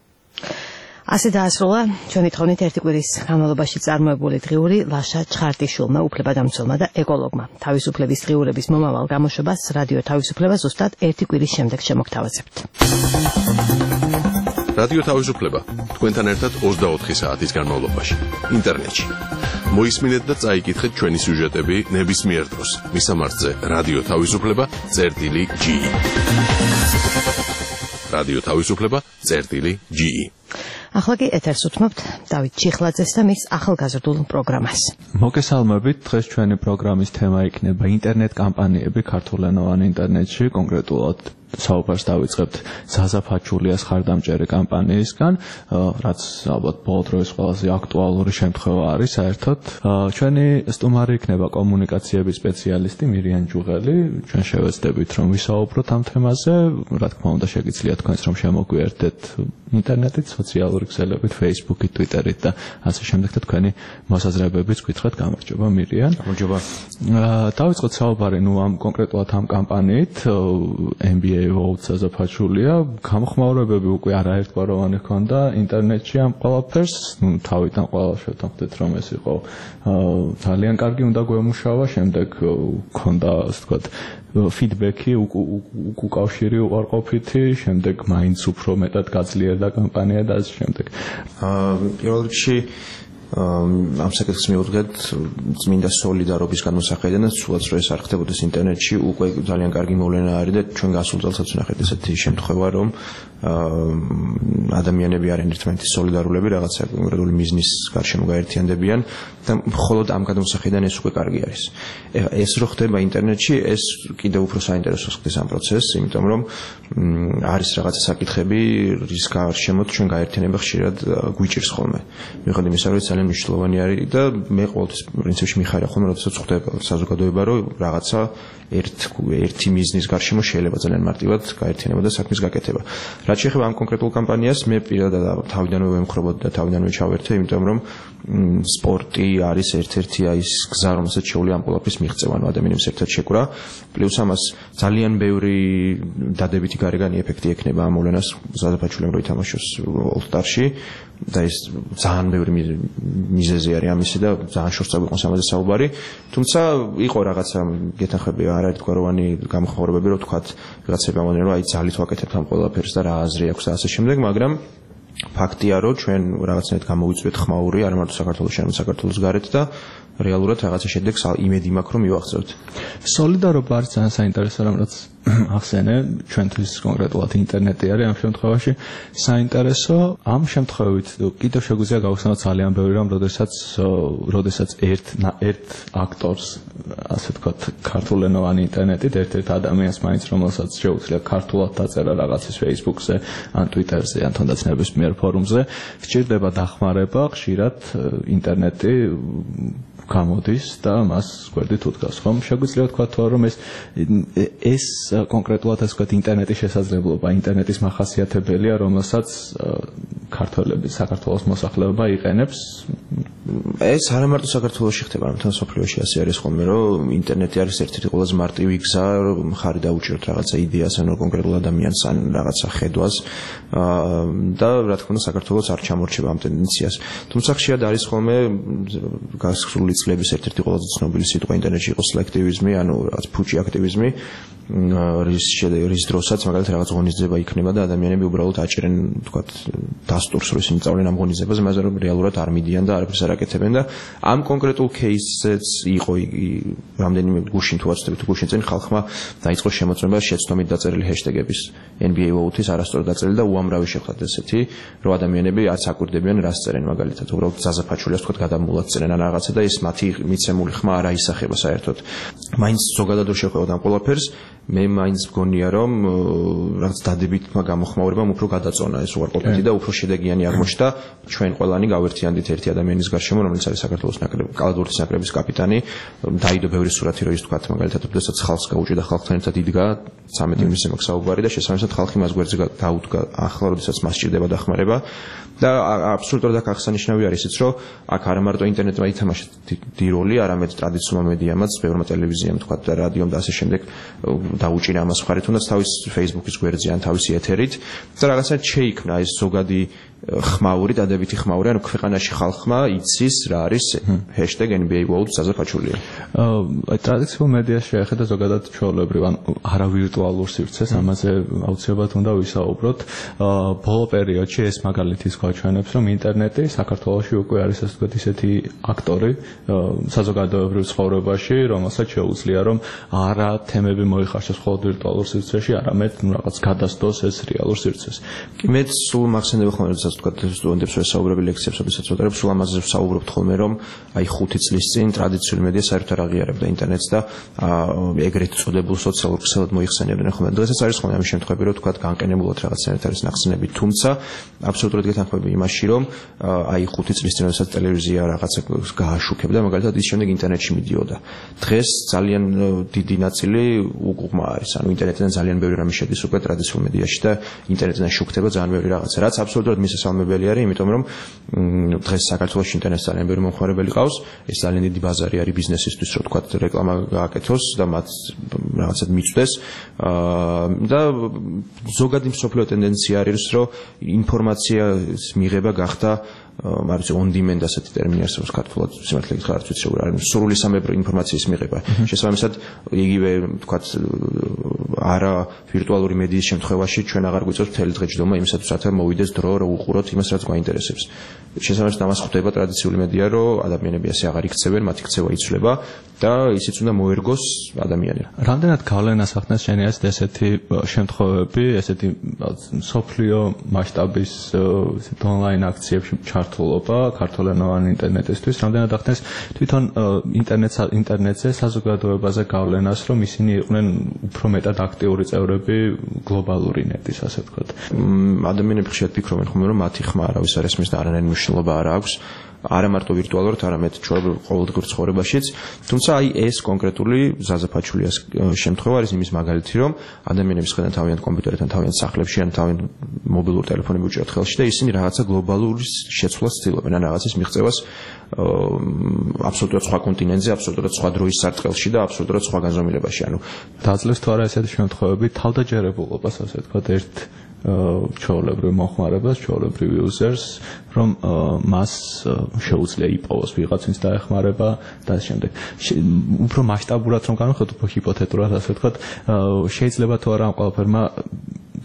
ასე დაასრულა ჩვენი თხოვნით ერთი კვირის განმავლობაში წარმოებული დღიური ლაშა ჩხარტიშვილმა, უფლებადამცველმა და ეკოლოგმა. თავისუფლების დღიურების მომავალ გამოშვებას რადიო თავისუფლება ზუსტად ერთი კვირის შემდეგ შემოგთავაზებთ. რადიო თავისუფლება თქვენთან ერთად ოცდაოთხი საათის განმავლობაში ინტერნეტში. მოისმინეთ და წაიკითხეთ ჩვენი სიუჟეტები ნებისმიერ დროს. მისამართზე რადიო თავისუფლება წერტილი ჯი ი. რადიო თავისუფლება წერტილი ჯი ი. ახლა კი ეთერს უთმობთ დავით ჩიხლაძეს და მის ახალგაზრდულ პროგრამას. მოგესალმებით, დღეს ჩვენი პროგრამის თემა იქნება ინტერნეტ კამპანიები ქართულენოვან ინტერნეტში, კონკრეტულად საუბარს დავიწყებთ ზაზაფაჩულიას ხარდამჭერი კამპანიისგან, რაც ალბათ ბოლო დროის ყველაზე აქტუალური შემთხვევა არის საერთოდ. ჩვენი სტუმარი იქნება კომუნიკაციების სპეციალისტი მირიან ჯუღელი. ჩვენ შევეცდებით რომ ვისაუბროთ ამ თემაზე, რა თქმა უნდა შეგიძლიათ თქვენს რომ შემოგვიერთდეთ ინტერნეტით, სოციალური ქსელებით, Facebook-ით, Twitter-ით და ასე შემდეგ და თქვენი მოსაზრებებიც გითხრათ. გამარჯობა მირიან. გამარჯობა. დავიწყოთ საუბარი ნუ ამ კონკრეტულად ამ კამპანიით ემ ბი ეი Vote საზაფაჩულია. გამოხმაურებები უკვე არაერთგვაროვანი ჰქონდა ინტერნეტში ამ ყველაფერს, ნუ თავიდან ყველა შევთანხმდით რომ ეს იყო ძალიან კარგი, უნდა გვემუშავა, შემდეგ ჰქონდა ასე ვთქვათ ფიდბექი, უკავშირი უარყოფითი, შემდეგ მაინც უფრო მეტად გაძლიერდა კამპანია და ასე შემდეგ. პირველ რიგში ამ საკითხს მივუძღეთ წმინდა სოლიდარობის განმოსახედიდან და სულაც რომ ეს არ ხდებოდეს ინტერნეტში, უკვე ძალიან კარგი მოვლენა არის და ჩვენ გასულ წელსაც ვნახეთ ესეთი შემთხვევა, რომ ადამიანები არიან ერთმანეთის სოლიდარულები, რაღაცა კონკრეტული მიზნის გარშემო გაერთიანდებიან და მხოლოდ ამ განმოსახედიდან ეს უკვე კარგი არის. ეხლა ეს რო ხდება ინტერნეტში, ეს კიდევ უფრო საინტერესო ხდება ამ პროცესს, იმიტომ რომ არის რაღაცა საკითხები, რის გარშემოთ ჩვენ გაერთიანება ხშირად გვიჭირს ხოლმე. მიუხედავად იმისა, რომ ძალიან მნიშვნელოვანი არის და მე ყოველთვის პრინციპში მიხარია ხოლმე, როდესაც ხდება საზოგადოება, რომ რაღაცა ერთ ერთი მიზნის გარშემო შეიძლება ძალიან მარტივად გაერთიანება და საქმის გაკეთება. რაც შეეხება ამ კონკრეტულ კამპანიას, მე პირადად თავიდანვე ვემხრობოდი და თავიდანვე ჩავერთე, იმიტომ რომ სპორტი არის ერთ-ერთი აი ეს გზა, რომელსაც შეუძლია ამ ყველაფრის მიღწევა, ანუ ადამიანებს ერთად შეკვრა, პლუს ამას ძალიან ბევრი დადებითი გარეგანი ეფექტი ექნება ამ მოვლენას ზადაფაჩულიამ რო ითამაშოს All-Star-ში და ეს ძალიან ბევრი მიზეზი არის ამისი და ძალიან შორტსა გვიყოს ამაზე საუბარი. თუმცა იყო რაღაცა გეთანხმები არაერთგვაროვანი გამოხმაურებები, რომ თქვათ რაღაცები ამოდნენ, რომ აი ძალით ვაკეთებთ ამ ყველაფერს და რა აზრი აქვს და ასე შემდეგ, მაგრამ ფაქტია, რომ ჩვენ რაღაცნაირად გამოვიწვიეთ ხმაური, არა მარტო საქართველოს, არამედ საქართველოს გარეთ და რეალურად რაღაცა შედეგს იმედი მაქვს რომ მივახცევთ. სოლიდარობა არის ძალიან საინტერესო რამ, რაც ახსენე, ჩვენთვის კონკრეტულად ინტერნეტი არის ამ შემთხვევაში საინტერესო. ამ შემთხვევით კიდევ შეგვიძლია გავხსენოთ ძალიან ბევრი რამ, როდესაც როდესაც ერთ ერთ აქტორს, ასე ვთქვათ, ქართულენოვანი ინტერნეტით, ერთ-ერთ ადამიანს მაინც, რომელსაც შეუძლია ქართულად დაწერა რაღაცის Facebook-ზე, ან Twitter-ზე, ან თუნდაც ნებისმიერ ფორუმზე, სჭირდება დახმარება, ხშირად ინტერნეტი გამოდის და მას გვერდით უთგავს, ხომ? შეგვიძლია ვთქვათ, რომ ეს ეს კონკრეტულად ასე ვთქვათ, ინტერნეტის შესაძლებლობა, ინტერნეტის მახასიათებელია, რომელსაც ქართველები, საქართველოს მოსახლეობა იყენებს. ეს არა მარტო საქართველოში ხდება, მაგრამ თან სოფლიოში ასე არის ხოლმე, რომ ინტერნეტი არის ერთ-ერთი ყველაზე მარტივი გზა, რომ ხარი დაუჭიროთ რაღაცა იდეას, ან კონკრეტულ ადამიანს, ან რაღაცა ხედვას და რა თქმა უნდა, საქართველოს არ ჩამორჩება ამ ტენდენციას. თუმცა ხშირად არის ხოლმე გასული წლების ერთ-ერთი ყველაზე ცნობილი სიტყვა ინტერნეტში იყო სლექტივიზმი, ანუ რაღაც ფუჭი აქტივიზმი, რის რის დროსაც მაგალითად რაღაც ღონისძიება იქნება და ადამიანები უბრალოდ აჭერენ, თქვათ, დასტურს, რომ ისინი წავლენ ამ ღონისძიებაზე, მაგრამ რომ რეალურად არ მიდიან და არაფერს არ აკეთებენ და ამ კონკრეტულ кейსზეც იყო რამდენიმე გუშინ თუ ვაცდებით გუშინ წინ ხალხმა დაიწყო შემოწმება შეცდომით დაწერილი ჰეშტეგების N B A vote-ის არასწორად დაწერილი და უამრავი შეხვდათ ესეთი, რომ ადამიანები არც აკვირდებიან რას წერენ მაგალითად, უბრალოდ ზაზაფაჩულიას თქვათ გადამულად წერენ ან რაღაცა და ეს მათი მიცემული ხმა არ აისახება საერთოდ. მაინც ზოგადად რო შეხვევთ ამ ყველაფერს, მე მაინც მგონია რომ რაღაც დადებითმა გამოხმაურებამ უფრო გადაწონა ეს უარყოფითი და უფრო შედეგიანი აღმოჩნდა. ჩვენ ყველანი გავერთიანდით ერთი ადამიანის გარშემო, რომელიც არის საქართველოს ნაკრების კალათბურთის ნაკრების კაპიტანი. დაიდო ბევრი სურათი რო ის თქვათ მაგალითად, როდესაც ხალხს გაუჭირდა ხალხთან ერთად იდგა ცამეტი ივნისზე მაქვს საუბარი და შესაბამისად ხალხი მას გვერდზე დაუდგა ახლა, როდესაც მას სჭირდება დახმარება. და აბსოლუტურად აქ აღსანიშნავი არის ისიც, რომ აქ არა მარტო ინტერნეტმა ითამაშა დიდი როლი, არამედ ტრადიციულმა მედიამაც, ბევრმა ტელევიზიამ, თქვათ, და რადიომ და ასე შემდეგ დაუჭირა ამას მხარი, თუნდაც თავის Facebook-ის გვერდზე ან თავისი ეთერით და რაღაცა შეიქმნა ეს ზოგადი ხმაური, დადებითი ხმაური, ანუ ქვეყანაში ხალხმა იცის რა არის ჰეშტეგ N B A vote ზაზაფაჩულია. აი ტრადიციულ მედიაში შეეხება ზოგადად ჩვეულებრივ, ანუ არავირტუალურ სივრცეს, ამაზე აუცილებლად უნდა ვისაუბროთ. ბოლო პერიოდში ეს მაგალითის გვაჩვენებს, რომ ინტერნეტი საქართველოში უკვე არის ასე ვთქვათ ისეთი აქტორი საზოგადოებრივ ცხოვრებაში, რომელსაც შეუძლია რომ არა თემები მოიხარშოს მხოლოდ ვირტუალურ სივრცეში, არამედ რაღაც გადასდოს ეს რეალურ სივრცეს. კი მე სულ მახსენდება ხოლმე, როდესაც თქვათ სტუდენტებს ვესაუბრები ლექციებს, როდესაც ვწერებ, სულ ამაზე ვსაუბრობთ ხოლმე, რომ აი ხუთი წლის წინ ტრადიციული მედია საერთოდ არ აღიარებდა ინტერნეტს და ეგრეთ წოდებულ სოციალურ ქსელად მოიხსენიებდნენ ხოლმე. დღესაც არის ხოლმე ამ შემთხვევები, რომ თქვათ განყენებულად რაღაცნაირად არის ნახსენები, თუმცა აბსოლუტურად გეთანხმები იმაში, რომ აი ხუთი წლის წინ როდესაც ტელევიზია რაღაცა გააშუქებდა, მაგალითად ის შემდეგ ინტერნეტში მიდიოდა. დღეს ძალიან დიდი ნაწილი უგუღმა არის, ანუ ინტერნეტიდან ძალიან ბევრი რამე შედის უკვე ტრადიციულ მედიაში და ინტერნეტიდან შუქდება ძალიან ბევრი რაღაცა, რაც აბსოლუტურად მისასალმებელი არის, იმიტომ რომ დღეს საქართველოს ინტერნეტს ძალიან ბევრი მომხმარებელი ყავს, ეს ძალიან დიდი ბაზარი არის ბიზნესისთვის, რომ თქვათ რეკლამა გააკეთოს და მათ რაღაცად მიწვდეს და ზოგადი მსოფლიო ტენდენცია არის, რომ ინფორმაციის მიღება გახდა არის on demand ასეთი ტერმინი არსებობს ქართულად, სიმართლე გითხრა არც ვიცი როგორ არის, სრული სამებრო ინფორმაციის მიღება. შესაბამისად, იგივე თქვათ არა ვირტუალური მედიის შემთხვევაში ჩვენ აღარ გვიწევს მთელი დღე ჯდომა იმისათვის, რათა მოვიდეს დრო, რომ უყუროთ იმას, რაც გვაინტერესებს. შესაბამისად, ამას ხვდება ტრადიციული მედია, რომ ადამიანები ასე აღარ იქცევენ, მათი ქცევა იცვლება და ისიც უნდა მოერგოს ადამიანი. რამდენად გავლენას ახდენს შენი აზრით ესეთი შემთხვევები, ესეთი სოფლიო მასშტაბის ესეთ ონლაინ აქციებში ჩართულობა ქართულენოვანი ინტერნეტისთვის, რამდენად ახდენს თვითონ ინტერნეტს ინტერნეტზე საზოგადოებაზე გავლენას, რომ ისინი იყვნენ უფრო მეტად აქტიური წევრები გლობალური ნეტის, ასე ვთქვათ. ადამიანები ხშირად ფიქრობენ ხოლმე, რომ მათი ხმა არავის არ ესმის და არანაირი მნიშვნელობა არ აქვს. არა მარტო ვირტუალურად, არამედ ჩვეულებრივ ყოველდღიურ ცხოვრებაშიც. თუმცა აი ეს კონკრეტული ზაზაფაჩულიას შემთხვევა არის იმის მაგალითი, რომ ადამიანები შედან თავიანთ კომპიუტერთან, თავიანთ სახლებში ან თავიანთ მობილურ ტელეფონები უჭერთ ხელში და ისინი რაღაცა გლობალური შეცვლას ცდილობენ, ან რაღაცის მიღწევას აბსოლუტურად სხვა კონტინენტზე, აბსოლუტურად სხვა დროის სარტყელში და აბსოლუტურად სხვა განზომილებაში. ანუ დაძლევს თუ არა ესეთი შემთხვევები თავდაჯერებულობას, ასე ვთქვათ, ერთ ჩვეულებრივ მოხმარებას, ჩვეულებრივ users, რომ მას შეუძლია იპოვოს ვიღაც, ვინც დაეხმარება და ამ შემდეგ. უფრო მასშტაბურად რომ განვიხილოთ, უფრო ჰიპოთეტურად, ასე ვთქვათ, შეიძლება თუ არა ამ ყველაფერმა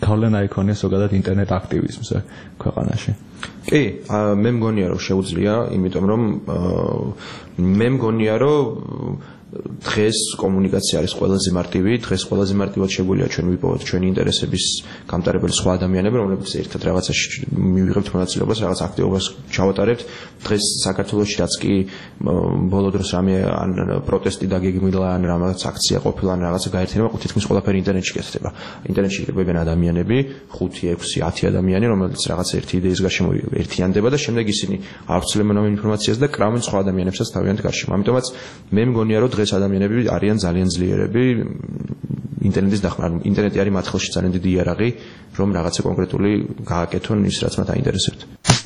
გავლენა იქონია ზოგადად ინტერნეტ აქტივიზმზე ქვეყანაში. კი, მე მგონია რომ შეუძლია, იმიტომ რომ მე მგონია რომ დღეს კომუნიკაცია არის ყველაზე მარტივი, დღეს ყველაზე მარტივად შეგვიძლია ჩვენ ვიპოვოთ ჩვენი ინტერესების გამტარებელი სხვა ადამიანები, რომლებიც ერთად რაღაცაში მივიღებთ მონაწილეობას, რაღაც აქტივობას ჩავატარებთ. დღეს საქართველოში რაც კი ბოლო დროს რამე ან პროტესტი დაგეგმილა, ან რაღაც აქცია ყოფილა, ან რაღაცა გაერთიანება, თითქმის ყველაფერი ინტერნეტში გესდება. ინტერნეტში იღებენ ადამიანები, ხუთი, ექვსი, ათი ადამიანი, რომელიც რაღაც ერთი იდეის გარშემო ერთიანდება და შემდეგ ისინი ავრცელებენ ამ ინფორმაციას და კრავენ სხვა ადამიანებსაც თავიანთ გარშემო. ამიტომაც მე მგონია რომ დღეს ადამიანები არიან ძალიან ძლიერები ინტერნეტის დახმარებით. ინტერნეტი არის მათ ხელში ძალიან დიდი იარაღი, რომ რაღაცა კონკრეტული გააკეთონ ის, რაც მათ აინტერესებთ.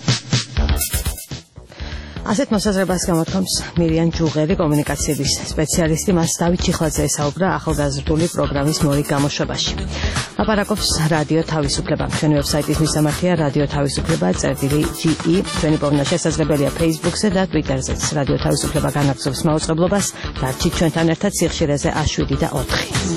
ასეთ მოსაზრებას გამოთქვამს მირიან ჯუღერი, კომუნიკაციების სპეციალისტი, მას დავით ჩიხლაძე ესაუბრა ახალგაზრდული პროგრამის მორიგ გამოშვებაში. ლაპარაკობს რადიო თავისუფლება. ჩვენი ვებსაიტის მისამართია რადიო თავისუფლება წერტილი ჯი ი. ჩვენი პოვნა შესაძლებელია Facebook-ზე და Twitter-ზეც. რადიო თავისუფლება განაგრძობს მაუწყებლობას. დარჩით ჩვენთან ერთად სიხშირეზე ას შვიდი და ოთხი.